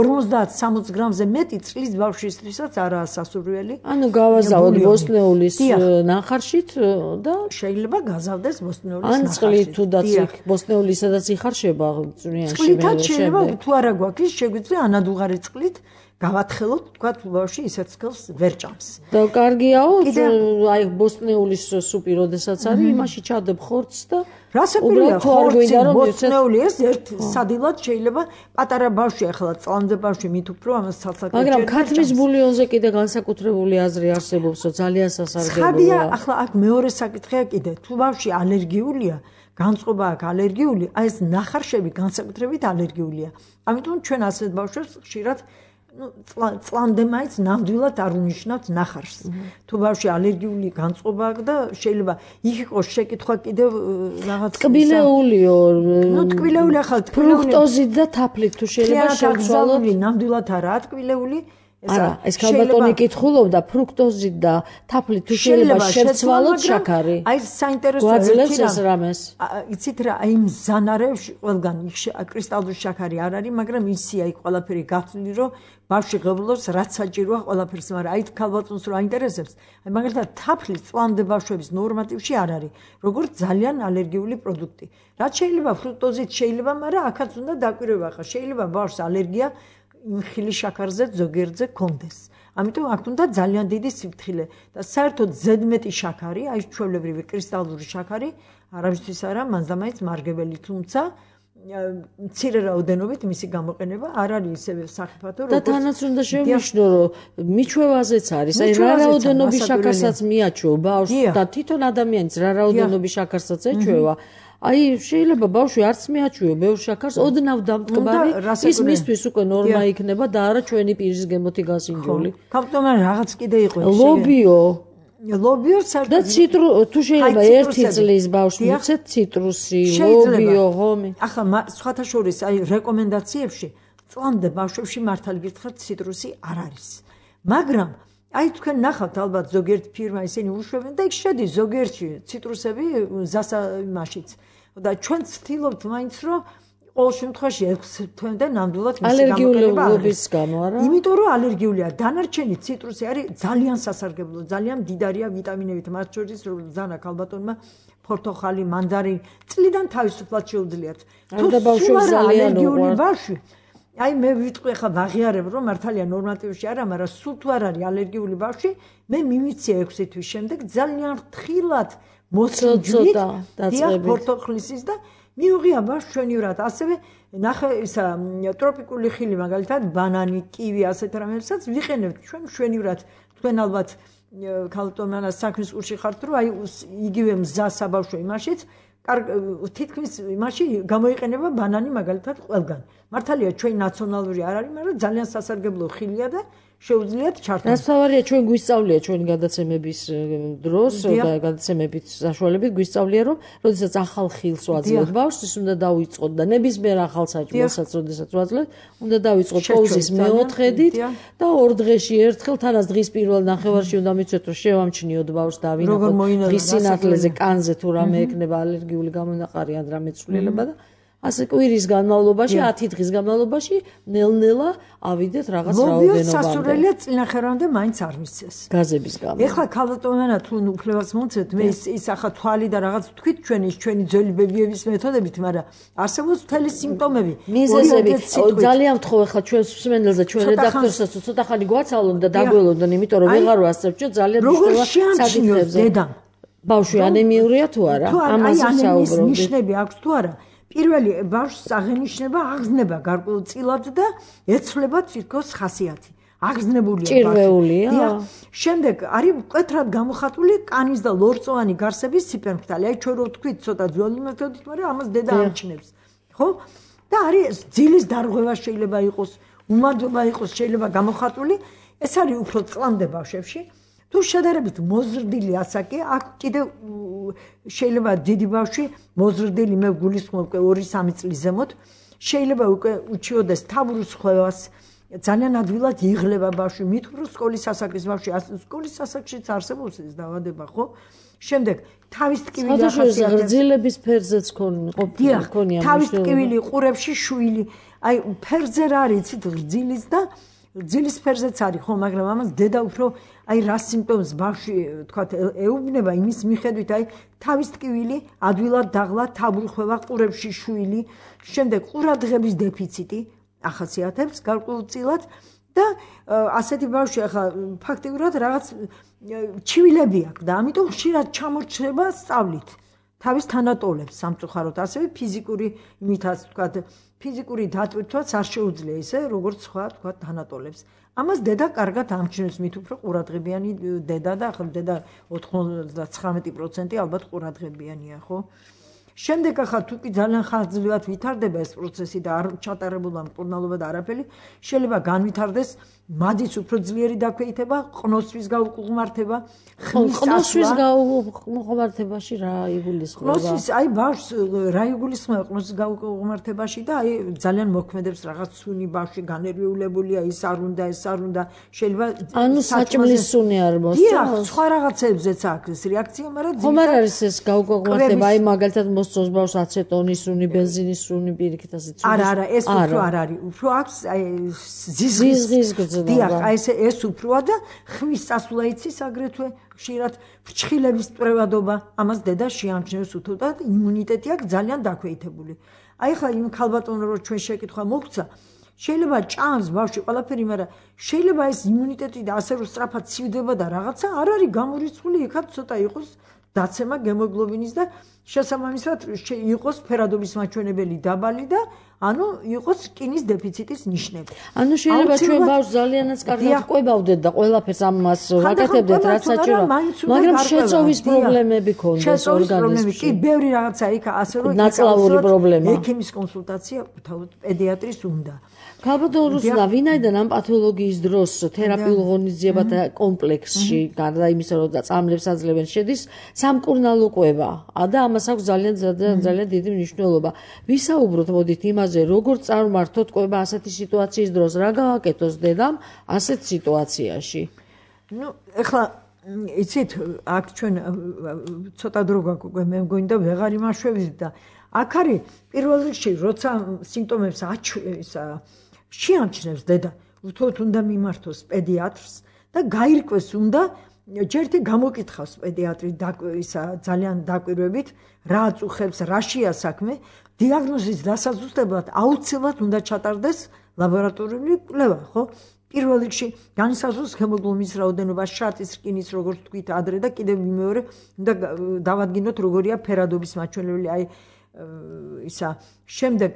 50-60 გრამზე მეტი წლის ბავშვისთვისაც არაა სასურველი. ანუ გავაზავოთ ბოსტნეულის ნახარშით და შეიძლება გაზავდეს ბოსტნეულის ნახარში. ან წყლით თუ დაციქ ბოსტნეული სადაც იხარშება წვნიანში მე წყლითაც შეიძლება თუ არა გვაქვს შეგვიძლია ანადუღარი წყლით გავათხელოთ თქვა ბავშვი ისეთ სქელს ვერ ჭამს. და კარგიაო აი ბოსტნეულის სუპი როდესაც არის იმაში ჩადებ ხორცს და რასაკვირველია ხორცი ბოსტნეული ეს ერთ სადილად შეიძლება პატარა ბავშვი ახლა წლამდე ბავშვი მით უფრო ამას ცალსაკეთებს. მაგრამ ქათმის ბულიონზე კიდე განსაკუთრებული აზრი არსებობს ძალიან სასარგებლოა. ხადია ახლა აქ მეორე საკითხია კიდე თუ ბავშვი ალერგიულია განწყობა აქვს ალერგიული აი ეს ნახარშები განსაკუთრებით ალერგიულია. ამიტომ ჩვენ ასეთ ბავშვებს ხშირად წლამდე მაინც ნამდვილად არ უნიშნავს ნახარს. თუ ბავშვი ალერგიული განწყობა აქვს და შეიძლება იქ იყოს შეკითხვა კიდევ რაღაც ტკბილეულიო. ტკბილეული ახლა ფრუქტოზით და თაფლით თუ შეიძლება შევცვალოთ. ნამდვილად არაა ტკბილეული. არა, ეს ქალბატონი კითხულობდა ფრუქტოზით და თაფლით თუ შეიძლება შევცვალოთ შაქარი. აი საინტერესოა გვაძლევს ეს რამეს. იცით რა, აი მზანარებში ყველგან კრისტალური შაქარი არ არის, მაგრამ ისია იქ ყველაფერი გაფლილი, რომ ბავშვი ღებულობს რაც საჭიროა ყველაფერს, მაგრამ აი ქალბატონს რო აინტერესებს, აი მაგალითად თაფლი წლამდე ბავშვების ნორმატივში არ არის, როგორც ძალიან ალერგიული პროდუქტი. რაც შეიძლება ფრუქტოზით შეიძლება, მაგრამ აქაც უნდა დაკვირვება ხა, შეიძლება ბავშვს ალერგია ხილი შაქარზე ზოგიერთზე კონდეს. ამიტომ აქ უნდა ძალიან დიდი სიფრთხილე და საერთოდ ზედმეტი შაქარი, აი ჩვეულებრივი კრისტალური შაქარი, არავისთვის არა, მანძამაინც მარგებელი, თუმცა მცირე რაოდენობით მისი გამოყენება არ არის ისევე სახიფათო, როგორც და თანაც უნდა შევნიშნო, რომ მიჩვევაზეც არის, აი რა რაოდენობის შაქარსაც მიაჩვეო ბავშვს და თვითონ ადამიანს რა რაოდენობის შაქარსაც ეჩვევა. აი შეიძლება ბავშვი არც მიაჩვეო ბევრ შაქარს, ოდნავ დამტკბარი, ის მისთვის უკვე ნორმა იქნება და არა ჩვენი პირის გემოთი გასინჯული. ქალბატონმა რაღაც კიდე იყო ლობიო საერთოდ და თუ შეიძლება 1 წლის ბავშვს მიცეთ ციტრუსი, ლობიო, ღომი. ახლა სხვათა შორის აი რეკომენდაციებში წლამდე ბავშვებში მართალი გითხრათ ციტრუსი არ არის. მაგრამ აი თქვენ ნახავთ ალბათ ზოგიერთ ფირმა ისინი უშვებენ და იქ შედის ზოგიერთში ციტრუსები იმაშიც. და ჩვენ ვცდილობთ მაინც რომ ყოველ შემთხვევაში 6 თვემდე ნამდვილად მისი გამოყენება ალერგიულობის გამო არა? იმიტომ რომ ალერგიულია. დანარჩენი ციტრუსი არის ძალიან სასარგებლო, ძალიან მდიდარია ვიტამინებით, მათ შორის ზანა ქალბატონმა ფორტოხალი, მანდარინი წლიდან თავისუფლად შეუძლიათ. თუ ბავშვი ალერგიული ბავშვი აი მე ვიტყვი ხა ვაღიარებ რომ მართალია ნორმატივში არა, მაგრამ სულ თუ არ არის ალერგიული ბავშვი, მე მიმიცია 6 თვის შემდეგ ძალიან ფრთხილად მოსწრებით დაწყებით ფორტოხლისის და მიუღია ბავშვენივრად ასევე ნახე ისა ტროპიკული ხილი მაგალითად ბანანი, კივი ასეთ რამებსაც ვიყენებთ ჩვენ მშვენივრად. თქვენ ალბათ ქალბატონმა საქმის კურსში ხართ რომ აი იგივე მზა საბავშვო იმაშიც თითქმის იმაში გამოიყენება ბანანი მაგალითად ყველგან. მართალია ჩვენ ნაციონალური არ არის, მაგრამ ძალიან სასარგებლო ხილია და შეუძლიათ ჩართვა. რასთავარია ჩვენ გვისწავლია ჩვენი გადაცემების დროს და გადაცემების საშუალებით გვისწავლია რომ როდესაც ახალ ხილს ვაძლევთ ბავშვს ის უნდა დავიწყოთ და ნებისმიერ ახალ საჭმელსაც როდესაც ვაძლევთ უნდა დავიწყოთ პოუზის მეოთხედით და 2 დღეში ერთხელ თანაც დღის პირველ ნახევარში უნდა მიცეთ რომ შევამჩნიოთ ბავშვს და ვინახოთ დღის სინათლეზე კანზე თუ რამე ექნება ალერგიული გამონაყარი ან რამე ცვლილება და ასე კვირის განმავლობაში 10 დღის განმავლობაში ნელ-ნელა ავიდეთ რაღაც რაოდენობამდე. ლობიო სასურველია წინახევამდე მაინც არ მისცეს. გაზების გამო. ეხლა ქალბატონმა თუ უფლებას მომცეთ, მე ის ახლა თვალი და რაღაც თქვით ჩვენი ძველი ბებიების მეთოდებით, მაგრამ არსებობს მთელი სიმპტომები. მიზეზები ძალიან ვთხოვ ახლა ჩვენ მსმენელზე ჩვენ რედაქტორსაც ცოტა ხანი გვაცალონ და დაგველოდონ, იმიტომ რომ ვეღარ ვასწრებჭო ძალიან მნიშვნელოვან საკითხებზე. ბავშვი ანემიურია თუ არა? ამაზე საუბრობთ. ნიშნები აქვს თუ არა? პირველი ბავშვს აღენიშნება აღზნება გარკვეულწილად და ეცვლება თვითონ ხასიათი. აღზნებულია ბავშვი. ჭირვეულია. შემდეგ არის მკვეთრად გამოხატული კანის და ლორწოვანი გარსების ჰიპერმფრთალი. აი ჩვენ რო ვთქვით ცოტა ძველი მეთოდით, მაგრამ ამას დედა ამჩნევს. ხო? და არის ძილის დარღვევა შეიძლება იყოს, უმადობა იყოს შეიძლება გამოხატული. ეს არის უფრო წლამდე ბავშვებში. თუ შედარებით მოზრდილი ასაკი, აქ კიდევ შეიძლება დიდი ბავშვი მოზრდილი მე გულისხმობ 2-3 წლის ზემოთ, შეიძლება უკვე უჩიოდეს თაბურის ხვევას, ძალიან ადვილად იღლება ბავშვი, მით უფრო სკოლის ასაკის ბავშვი, სკოლის ასაკშიც არსებობს ეს დაავადება, ხო? შემდეგ თავის ტკივილი ახასიათებს გრძილების ფერზეც ქონია თავის ტკივილი ყურებში შვილი, აი ფერზე რა არის იცით გრძილის და გრძილის ფერზეც არის ხო, მაგრამ ამას დედა უფრო აი რა სიმპტომს ბავშვი თქვა ეუბნება იმის მიხედვით აი თავის ტკივილი ადვილად დაღლა, თაბური ხვევა, ყურებში შვილი, შემდეგ ყურადღების დეფიციტი ახასიათებს გარკვეულწილად და ასეთი ბავშვი ახლა ფაქტიურად რაღაც ჩივილები აქვს და ამიტომ ხშირად ჩამორჩება სწავლით თავის თანატოლებს სამწუხაროდ ასევე ფიზიკური იმითაც თქვა ფიზიკური დატვირთვაც არ შეუძლია ისე როგორც სხვა თქვა თანატოლებს. ამას დედა კარგად ამჩნევს, მით უფრო ყურადღებიანი დედა და ახლა დედა 99% ალბათ ყურადღებიანია, ხო? შემდეგ ახლა თუ კი ძალიან ხანგრძლივად ვითარდება ეს პროცესი და არ ჩატარებულა მკურნალობა და არაფერი, შეიძლება განვითარდეს მადის უფრო ძლიერი დაქვეითება, ყნოსვის გაუყუღმართება, ხმის წასვლა. ყნოსვის გაუყუღმართებაში რა იგულისხმება? ყნოსვის, აი ბავშვს რა იგულისხმება ყნოსვის გაუყუღმართებაში და აი ძალიან მოქმედებს რაღაც სუნი ბავშვი განერვიულებულია, ის არ უნდა, შეიძლება ანუ საჭმლის სუნი არ მოსწონს. დიახ, სხვა რაღაცებზეც აქვს ეს რეაქცია, მაგრამ ხომ არ არის ეს გაუყუღმართება, აი მაგალითად მოსწონს ბავშვს აცეტონის სუნი, ბენზინის სუნი, პირიქით ასეთ სუნი. არა, ეს უფრო არ არის. უფრო აქვს აი ზიზღის დიახ, აი ეს უფროა და ხმის წასვლა იცის აგრეთვე ხშირად ფრჩხილების წვევადობა, ამას დედა შეამჩნევს უთო და იმუნიტეტი აქვს ძალიან დაქვეითებული. აი ხა იმ ქალბატონო რო ჩვენ შეკითხვა მოგცა, შეიძლება ჭამს ბავშვი ყველაფერი, მაგრამ შეიძლება ეს იმუნიტეტი და ასე რომ სწრაფად ცივდება და რაღაცა არ არის გამორიცხული, იქაც ცოტა იყოს დაცემა გემოგლობინის და შესაბამისად იყოს ფერადობის მაჩვენებელი დაბალი და ანუ იყოს რკინის დეფიციტის ნიშნები. ანუ შეიძლება ჩვენ ბავშვს ძალიანაც კარგად ყვებავდეთ და ყველაფერს ამას ვაკეთებდეთ, რაც საჭიროა, მაგრამ შეწოვის პრობლემები ქონდეს ორგანიზმში. კი, ბევრი რაღაცა იქ ასე რომ ნაწლავური პრობლემა. ექიმის კონსულტაცია თავად პედიატრის უნდა. ქალბატონ რუსლა, ვინაიდან ამ პათოლოგიის დროს თერაპიულ ღონისძიებათა კომპლექსში, გარდა იმისა, რომ წამლებს აძლევენ, შედის სამკურნალო კვება და ამას აქვს ძალიან დიდი მნიშვნელობა. ვისაუბროთ მოდით იმაზე, როგორ წარმართოთ კვება ასეთი სიტუაციის დროს, რა გავაკეთოს დედამ ასეთ სიტუაციაში? ნუ, ეხლა იცით, აქ ჩვენ ცოტა დრო გაქვს უკვე მე მგონი და ვეღარ იმაშვებით და აქ არის პირველ რიგში, როცა სიმპტომებს შეამჩნევს დედა, უთოთ უნდა მიმართოს პედიატრს და გაირკვეს უნდა ჯერთი გამოკითხავს პედიატრი ძალიან დაკვირვებით, რა აწუხებს, რაშია საქმე, დიაგნოზის დასაზუსტებლად აუცილებლად უნდა ჩატარდეს ლაბორატორიული კვლევა, ხო? პირველ რიგში განსაზღვროს ჰემოგლობინის რაოდენობა, შარტის რკინის, როგორც თქვით, ადრე და კიდევ მეორე უნდა დავადგინოთ როგორია ფერადობის მაჩვენებელი, აი შემდეგ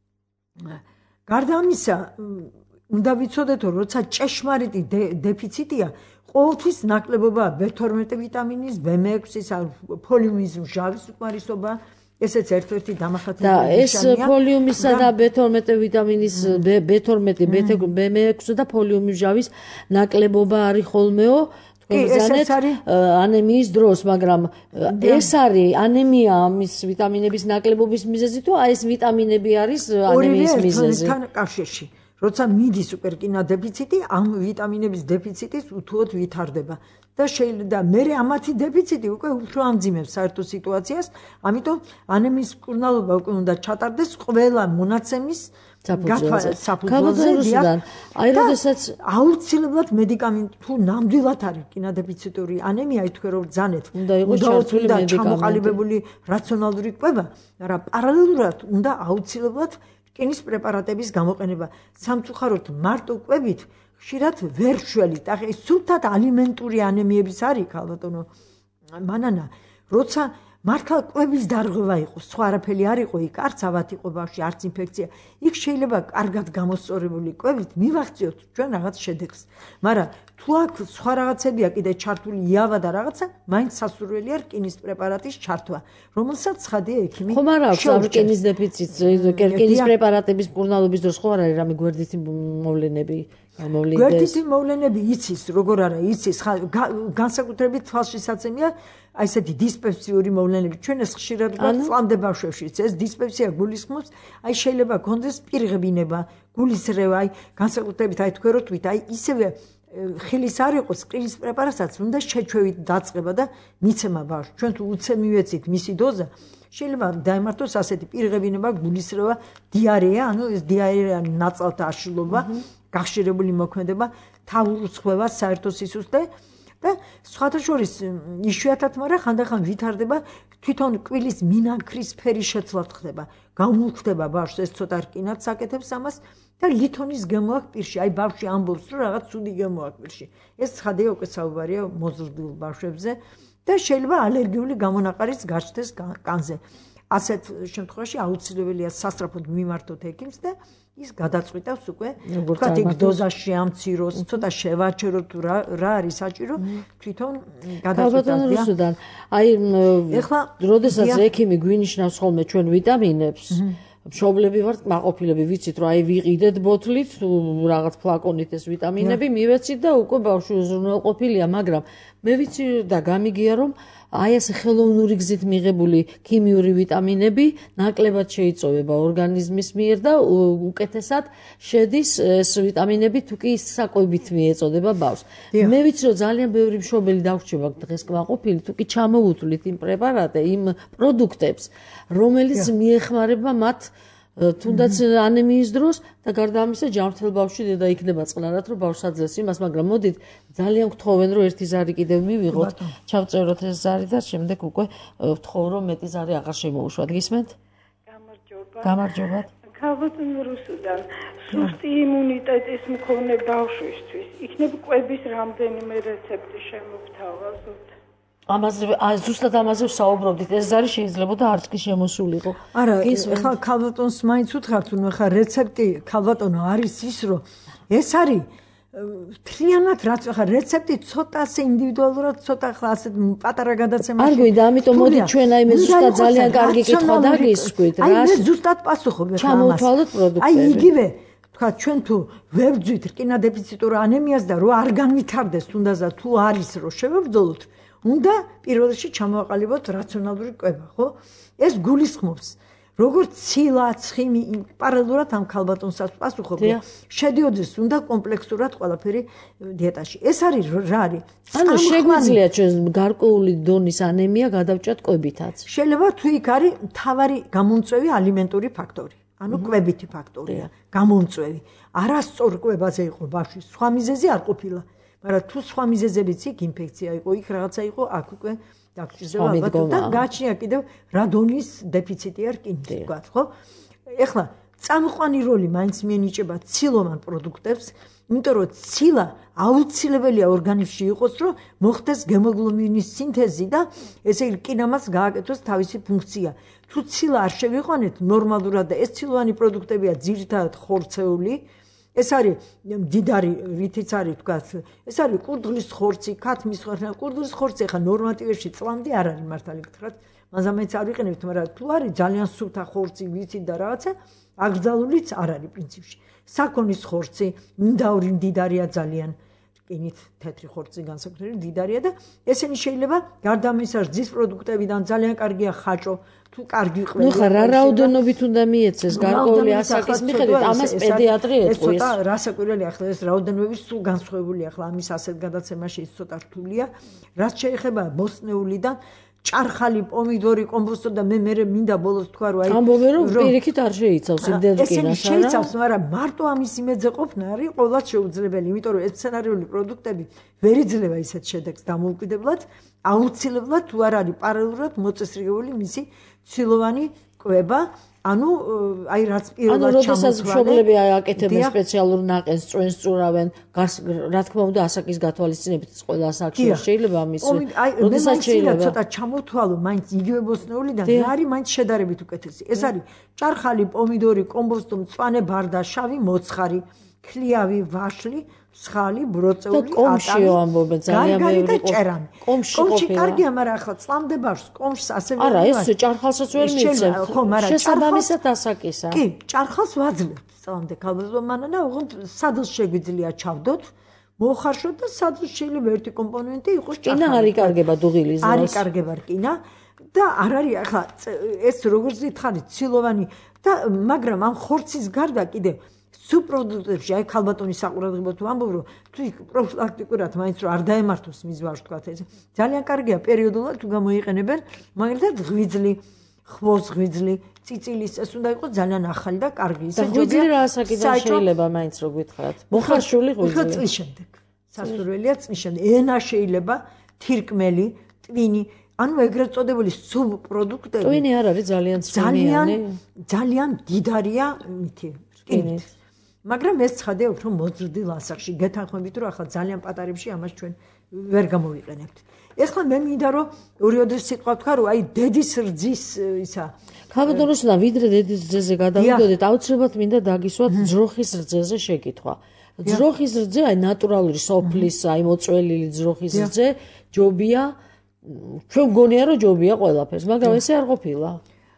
გარდა ამისა უნდა ვიცოდეთ, რომ როცა ჭეშმარიტი დეფიციტია, ყოველთვის ნაკლებობაა B12 ვიტამინის, B6-ის, ფოლიუმის მჟავის უკმარისობა, ესეც ერთ-ერთი დამახასიათებელი და ეს ფოლიუმისა და B12 ვიტამინის, B12, B6 და ფოლიუმის მჟავის ნაკლებობა არის ხოლმეო თქვენგანეთ ანემიის დროს, მაგრამ ეს არის ანემია ამის ვიტამინების ნაკლებობის მიზეზი თუ ეს ვიტამინები არის ანემიის მიზეზი? ორივე კავშირში. როცა მიდის უკვე რკინა დეფიციტი, ამ ვიტამინების დეფიციტის უთუოდ ვითარდება და შეიძლება მე ამათი დეფიციტი უკვე უფრო ამძიმებს საერთო სიტუაციას, ამიტომ ანემიის მკურნალობა უკვე უნდა ჩატარდეს ყველა მონაცემის საფუძველზე. აი როდესაც აუცილებლად მედიკამენტი თუ ნამდვილად არის რკინა დეფიციტური ანემია, ითქვე რომ ბრძანეთ, უნდა იყოს ჩართული მედიკამენტი, ჩამოყალიბებული რაციონალური კვება, მაგრამ პარალელურად უნდა აუცილებლად რკინის პრეპარატების გამოყენება. სამწუხაროდ მარტო კვებით ხშირად ვერ შველით. ახლა სულთად ალიმენტური ანემიების არის ქალბატონო მანანა, როცა მართლა კვების დარღვევა იყო, სხვა არაფერი არ იყო იქ, არც ავად იყო ბავშვი, არც ინფექცია. იქ შეიძლება კარგად გამოსწორებული კვებით მივახციოთ ჩვენ რაღაც შედეგს. მაგრამ თუ აქ სხვა რაღაცებია კიდე ჩართული იავა და რაღაცა, მაინც სასურველია რკინის პრეპარატის ჩართვა, რომელსაც ცხადია ექიმი. ხომ არ აქვს რკინის დეფიციტს, რკინის პრეპარატების მკურნალობის დროს ხო არ არის რამე გვერდითი მოვლენები? გვერდითი მოვლენები იცის, როგორ არა იცის, განსაკუთრებით თვალშისაცემია აი ესეთი დისპეპსიური მოვლენები. ჩვენ ეს ხშირად გვწამდება ბავშვებშიც, ეს დისპეპსია გულისხმობს, აი შეიძლება გქონდეს პირღებინება, გულისრევა, აი განსაკუთრებით აი თქვენ რო თქვით, აი ისევე ხილის არ იყოს რკინის პრეპარატსაც უნდა შეჩვევით დაწყება და მიცემა ბავშვს. ჩვენ თუ უცე მივეცით მისი დოზა, შეიძლება დაემართოს ასეთი პირღებინება, გულისრევა, დიარეა, ანუ ეს დიარეა ნაწალთა აშლილობა, გახშირებული მოქმედება, თავურუცხლება, საერთო სისუსტე და სხვათა შორის იშვიათად, მაგრამ ხანდახან ვითარდება თვითონ კბილის მინანქრის ფერის შეცვლად ხდება. გამოვხდება ბავშვს, ეს ცოტა რკინაც აკეთებს ამას და ლითონის გემო აქვს პირში. აი ბავშვი ამბობს, რომ რაღაც ცუდი გემო აქვს პირში. ეს ცხადია უკვე საუბარია მოზრდილ ბავშვებზე და შეიძლება ალერგიული გამონაყარიც გაჩნდეს კანზე. ასეთ შემთხვევაში აუცილებელია სასწრაფოდ მიმართოთ ექიმს და ის გადაწყვიტავს უკვე თქვა იქ დოზა შეამციროს, ცოტა შევაჩეროთ თუ რა არის საჭირო, თვითონ გადაწყვიტავს. აი ეხლა როდესაც ექიმი გვინიშნავს ხოლმე ჩვენ ვიტამინებს, მშობლები ვართ მაყოფილები, ვიცით რომ აი ვიყიდეთ ბოთლით რაღაც ფლაკონით ეს ვიტამინები, მივეცით და უკვე ბავშვი უზრუნველყოფილია, მაგრამ მე ვიცი და გამიგია რომ აი ეს ხელოვნური გზით მიღებული ქიმიური ვიტამინები ნაკლებად შეიწოვება ორგანიზმის მიერ და უკეთესად შედის ეს ვიტამინები თუ კი საკვებით მიეწოდება ბავშვს. მე ვიცი რომ ძალიან ბევრი მშობელი დავრჩება დღეს კმაყოფილი თუ კი ჩამოუთვლით იმ პრეპარატებს, იმ პროდუქტებს, რომელიც მიეხმარება მათ თუნდაც ანემიის დროს და გარდა ამისა ჯანმრთელ ბავშვი დედა იქნება წყნარად რომ ბავშვს აძლევს იმას, მაგრამ მოდით ძალიან გთხოვენ რომ ერთი ზარი კიდევ მივიღოთ, ჩავწეროთ ეს ზარი და შემდეგ უკვე ვთხოვ რომ მეტი ზარი აღარ შემოუშვათ. გისმენთ? გამარჯობა. ქალბატონო რუსუდან, სუსტი იმუნიტეტის მქონე ბავშვისთვის იქნებ კვების რამდენიმე რეცეპტი შემოგთავაზოთ? ამაზე ზუსტად ამაზე ვსაუბრობდით, ეს ზარი შეიძლება არც კი შემოსულიყო. არა, ეხლა ქალბატონს მაინც უთხრათ, რომ ეხლა რეცეპტი ქალბატონო არის ის, რომ ეს არის მთლიანად რაც ეხლა რეცეპტი ცოტასე ინდივიდუალურად, ცოტა ეხლა ასეთ პატარა გადაცემაში. არ გვინდა, ამიტომ მოდით ჩვენ აი მე ზუსტად ძალიან კარგი კითხვა დაგისვით, რა. აი მე ზუსტად პასუხობ ეხლა ამას. ჩამოვთვალოთ პროდუქტები. აი იგივე თქვა ჩვენ თუ ვერ ვძვით რკინა დეფიციტურ ანემიას და რო არ განვითარდეს თუნდაც თუ არის რო შევებრძოლოთ, უნდა პირველ რიგში ჩამოვაყალიბოთ რაციონალური კვება, ხო? ეს გულისხმობს როგორც ცილა, ცხიმი, პარალელურად ამ ქალბატონსაც პასუხობ, შედიოდეს უნდა კომპლექსურად ყველაფერი დიეტაში. ეს არის რა არის? ანუ შეგვიძლია ჩვენ გარკვეული დონის ანემია გადავჭათ კვებითაც. შეიძლება თუ იქ არის მთავარი გამომწვევი ალიმენტური ფაქტორი. ანუ კვებითი ფაქტორია, გამომწვევი. არასწორ კვებაზე იყო ბავშვი, სხვა მიზეზი არ ყოფილა. მაგრამ თუ სხვა მიზეზებიც იქ ინფექცია იყო, იქ რაღაცა იყო, აქ უკვე დაგჭირდება ალბათ და გააჩნია კიდევ რადონის დეფიციტია რკინის, ვთქვათ, ხო? ეხლა წამყვანი როლი მაინც მიენიჭება ცილოვან პროდუქტებს, იმიტომ რომ ცილა აუცილებელია ორგანიზმში იყოს, რომ მოხდეს გემოგლობინის სინთეზი და ესე რკინამას გააკეთოს თავისი ფუნქცია. თუ ცილა არ შევიყვანეთ ნორმალურად და ეს ცილოვანი პროდუქტებია ძირითადად ხორცეული, ეს არის მდიდარი, რითიც არის თქვათ, ეს არის კურდღლის ხორცი, ქათმის ხორცი, კურდღლის ხორცი ხა ნორმატივებში წლამდე არ არის მართალი გითხრათ, მანზამეც არ ვიყენებთ, მაგრამ თუ არის ძალიან სუფთა ხორცი, ვიცით და რაღაცა, აკრძალულიც არ არის პრინციპში. საქონის ხორცი, მინდაური მდიდარია ძალიან, რკინით თეთრი ხორცი განსაკუთრებით მდიდარია და ესენი შეიძლება გარდა ამისა რძის პროდუქტებიდან ძალიან კარგია ხაჭო, თუ კარგი ყველა. ნუ ხა რა რაოდენობით უნდა მიეცეს გარკვეული ასაკის მიხედვით, ამას პედიატრი ეტყვის. ცოტა რასაკვირველია ახლა ეს რაოდენობები სულ განსხვავებულია, ახლა ამის ასეთ გადაცემაში ის ცოტა რთულია. რაც შეეხება ბოსტნეულიდან ჭარხალი, პომიდორი, კომბოსტო და მე მინდა ბოლოს თქვა რომ აი ამბობენ რომ პირიქით არ შეიცავს იმდენ რკინას, არა? ეს შეიცავს, მაგრამ მარტო ამის იმედზე ყოფნა არის ყოველად შეუძლებელი, იმიტომ რომ ეს სცენარიული პროდუქტები ვერ იძლევა ისეთ შედეგს დამოუკიდებლად, აუცილებლად თუ არ არის პარალელურად მოწესრიგებული მისი ცილოვანი კვება, ანუ აი რაც პირველად ჩამოთვალე. ანუ როდესაც მშობლები აკეთებენ სპეციალურ ნაყენს, წვენს წურავენ, რა თქმა უნდა ასაკის გათვალისწინებით ყველა ასაკში შეიძლება ამის. როდესაც შეიძლება ცოტა ჩამოთვალო, მაინც იგივე ბოსტნეულიდან რა არის მაინც შედარებით უკეთესი. ეს არის ჭარხალი, პომიდორი, კომბოსტო, მწვანე ბარდა, შავი მოცხარი, ქლიავი, ვაშლი, მსხალი, ბროწეული, ატარი, ამბობენ ძალიან ბევრი ჭერანი. კომში კარგია, მაგრამ ახლა წლამდე ბავშვს კომშს ასე ვერ არა, ეს ჭარხალსაც ვერ მიცემ. ხო, მაგრამ შესაბამისად ასაკისა. კი, ჭარხალს ვაძლევთ წლამდე ქალბატონმა და უღონთ სადელს შეგვიძლია ჩავდოთ, მოხარშოთ და სადელს შეიძლება ერთი კომპონენტი იყოს ჭარხალი. რკინა არ იკარგება დუღილის დროს. არ იკარგება რკინა და არ არის ახლა ეს როგორც გითხარით, ცილოვანი და მაგრამ ამ ხორცის გარდა კიდევ სუპროდუქტებში აი ქალბატონის საყურადღებო თუ ამბობ რომ თუ პროფილაქტიკურად მაინც რომ არ დაემართოს მის ბავშვს თქვა ეს ძალიან კარგია პერიოდულად თუ გამოიყენებენ მაგალითად ღვიძლი ხბოს ღვიძლი წიწილის ეს უნდა იყოს ძალიან ახალი და კარგი ისე ღვიძლი რა ასაკიდან შეიძლება მაინც რო გითხრათ მოხარშული ღვიძლი წლის შემდეგ სასურველია წლის შემდეგ ენა შეიძლება თირკმელი ტვინი ანუ ეგრეთ წოდებული სუბპროდუქტები ტვინი არ არის ძალიან ცვენიანი ძალიან დიდარია მითი რკინით მაგრამ ეს ცხადია უფრო მოზრდილ ასაკში გეთანხმებით რომ ახლა ძალიან პატარებში ამას ჩვენ ვერ გამოვიყენებთ ეხლა მე მინდა რომ ორიოდეს სიტყვა თქვა რომ აი დედის რძის ისა ქალბატონოსნა ვიდრე დედის რძეზე გადავიდოდეთ აუცილებლად მინდა დაგისვათ ძროხის რძეზე შეკითხვა ძროხის რძე აი ნატურალური სოფლის აი მოწველილი ძროხის რძე ჯობია ჩვენ გონია რომ ჯობია ყველაფერს მაგრამ ესე არ ყოფილა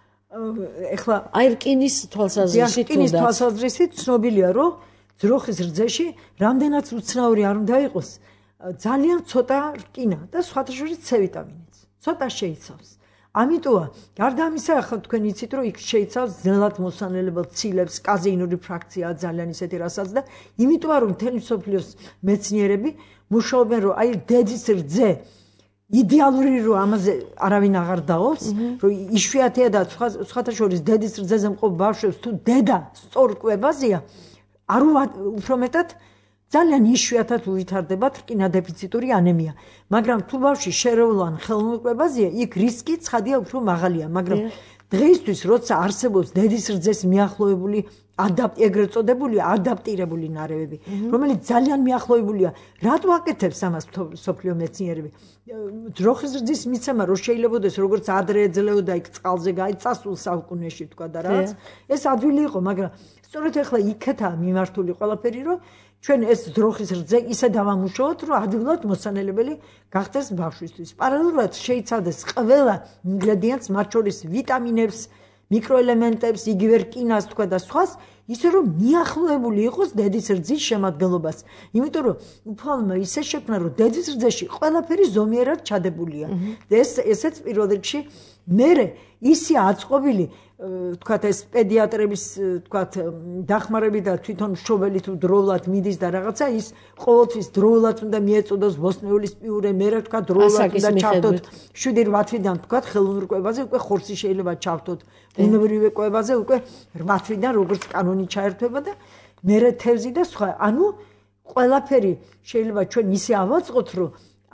ეხლა აი რკინის თვალსაზრისით რკინის თვალსაზრისით ცნობილია რომ ძროხის რძეში რამდენად უცნაური არ უნდა იყოს ძალიან ცოტა რკინა და სხვათა შორის C ვიტამინიც ცოტა შეიცავს ამიტომა გარდა ამისა ახლა თქვენ იცით რომ იქ შეიცავს ძნელად მოსანელებელ ცილებს კაზეინური ფრაქციაა ძალიან ისეთი რასაც და იმიტომ რომ მთელი მსოფლიოს მეცნიერები მუშაობენ რომ აი დედის რძე იდეალური რომ ამაზე არავინ აღარ დაობს რომ იშვიათია და სხვათა შორის დედის რძეზე მყოფ ბავშვებს თუ დედა სწორ კვებაზეა არ უფრო მეტად ძალიან იშვიათად უვითარდებათ რკინადეფიციტური ანემია მაგრამ თუ ბავშვი შერეულ ან ხელოვნურ კვებაზეა იქ რისკი ცხადია უფრო მაღალია მაგრამ დღეისთვის როცა არსებობს დედის რძეს მიახლოებული ეგრეთ წოდებული ადაპტირებული ნარევები რომელიც ძალიან მიახლოებულია რატო აკეთებს ამას სოფლიო მეცნიერები ძროხის რძის მიცემა რომ შეიძლებაოდეს როგორც ადრე ეძლეოდა იქ წყალზე წასულ საუკუნეში თქვა და რაღაც ეს ადვილი იყო მაგრამ სწორედ ახლა იქეთაა მიმართული ყველაფერი რომ ჩვენ ეს ძროხის რძე ისე დავამუშაოთ რომ ადვილად მოსანელებელი გახდეს ბავშვისთვის პარალელურად შეიცავდეს ყველა ინგრედიენტს მათ შორის ვიტამინებს მიკროელემენტებს იგივე რკინას თქვა და სხვას ისე რომ მიახლოებული იყოს დედის რძის შემადგენლობას იმიტომ რომ უფალმა ისე შექმნა რომ დედის რძეში ყველაფერი ზომიერად ჩადებულია ესეც პირველ რიგში მერე ისე აწყობილი თქვათ ეს პედიატრების თქვათ დახმარები და თვითონ მშობელი თუ დროულად მიდის და რაღაცა ის ყოველთვის დროულად უნდა მიეწოდოს ბოსტნეულის პიურე მე რა თქვათ დროულად უნდა ჩავთოთ 7-8 თვიდან თქვათ ხელოვნურ კვებაზე უკვე ხორცი შეიძლება ჩავთოთ ბუნებრივი კვებაზე უკვე 8 თვიდან როგორც კანონი ჩაერთვება და მერე თევზი და სხვა ანუ ყველაფერი შეიძლება ჩვენ ისე ავაწყოთ რომ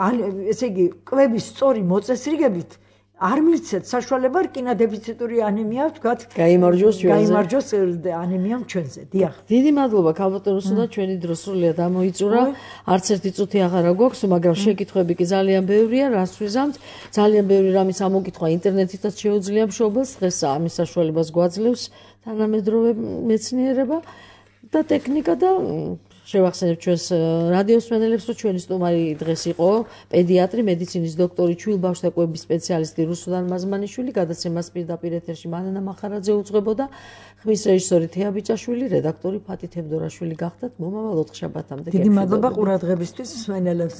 ესე იგი კვების სწორი მოწესრიგებით არ მივცეთ საშუალება რკინადეფიციტური ანემია ვთქვათ გაიმარჯოს ანემიამ ჩვენზე დიახ დიდი მადლობა ქალბატონოსო და ჩვენი დრო სრულიად ამოიწურა არც ერთი წუთი აღარა გვაქვს მაგრამ შეკითხვები კი ძალიან ბევრია რას ვიზამთ ძალიან ბევრი რამის ამოკითხვა ინტერნეტითაც შეუძლია მშობელს დღეს ამის საშუალებას გვაძლევს თანამედროვე მეცნიერება და ტექნიკა და შევახსენებ ჩვენს რადიოს მსმენელებს რომ ჩვენი სტუმარი დღეს იყო პედიატრი მედიცინის დოქტორი ჩვილ-ბავშვთა კვების სპეციალისტი რუსუდან მაზმანიშვილი გადაცემას პირდაპირ ეთერში მანანა მახარაძე უძღვებოდა ხმის რეჟისორი თეა ბიჭაშვილი რედაქტორი ფათი თევდორაშვილი გახდათ მომავალ ოთხშაბათამდე დიდი მადლობა ყურადღებისთვის მსმენელებს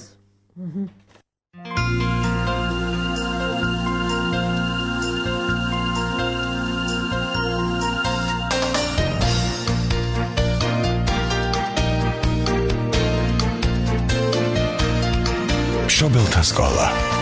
მშობელთა სკოლა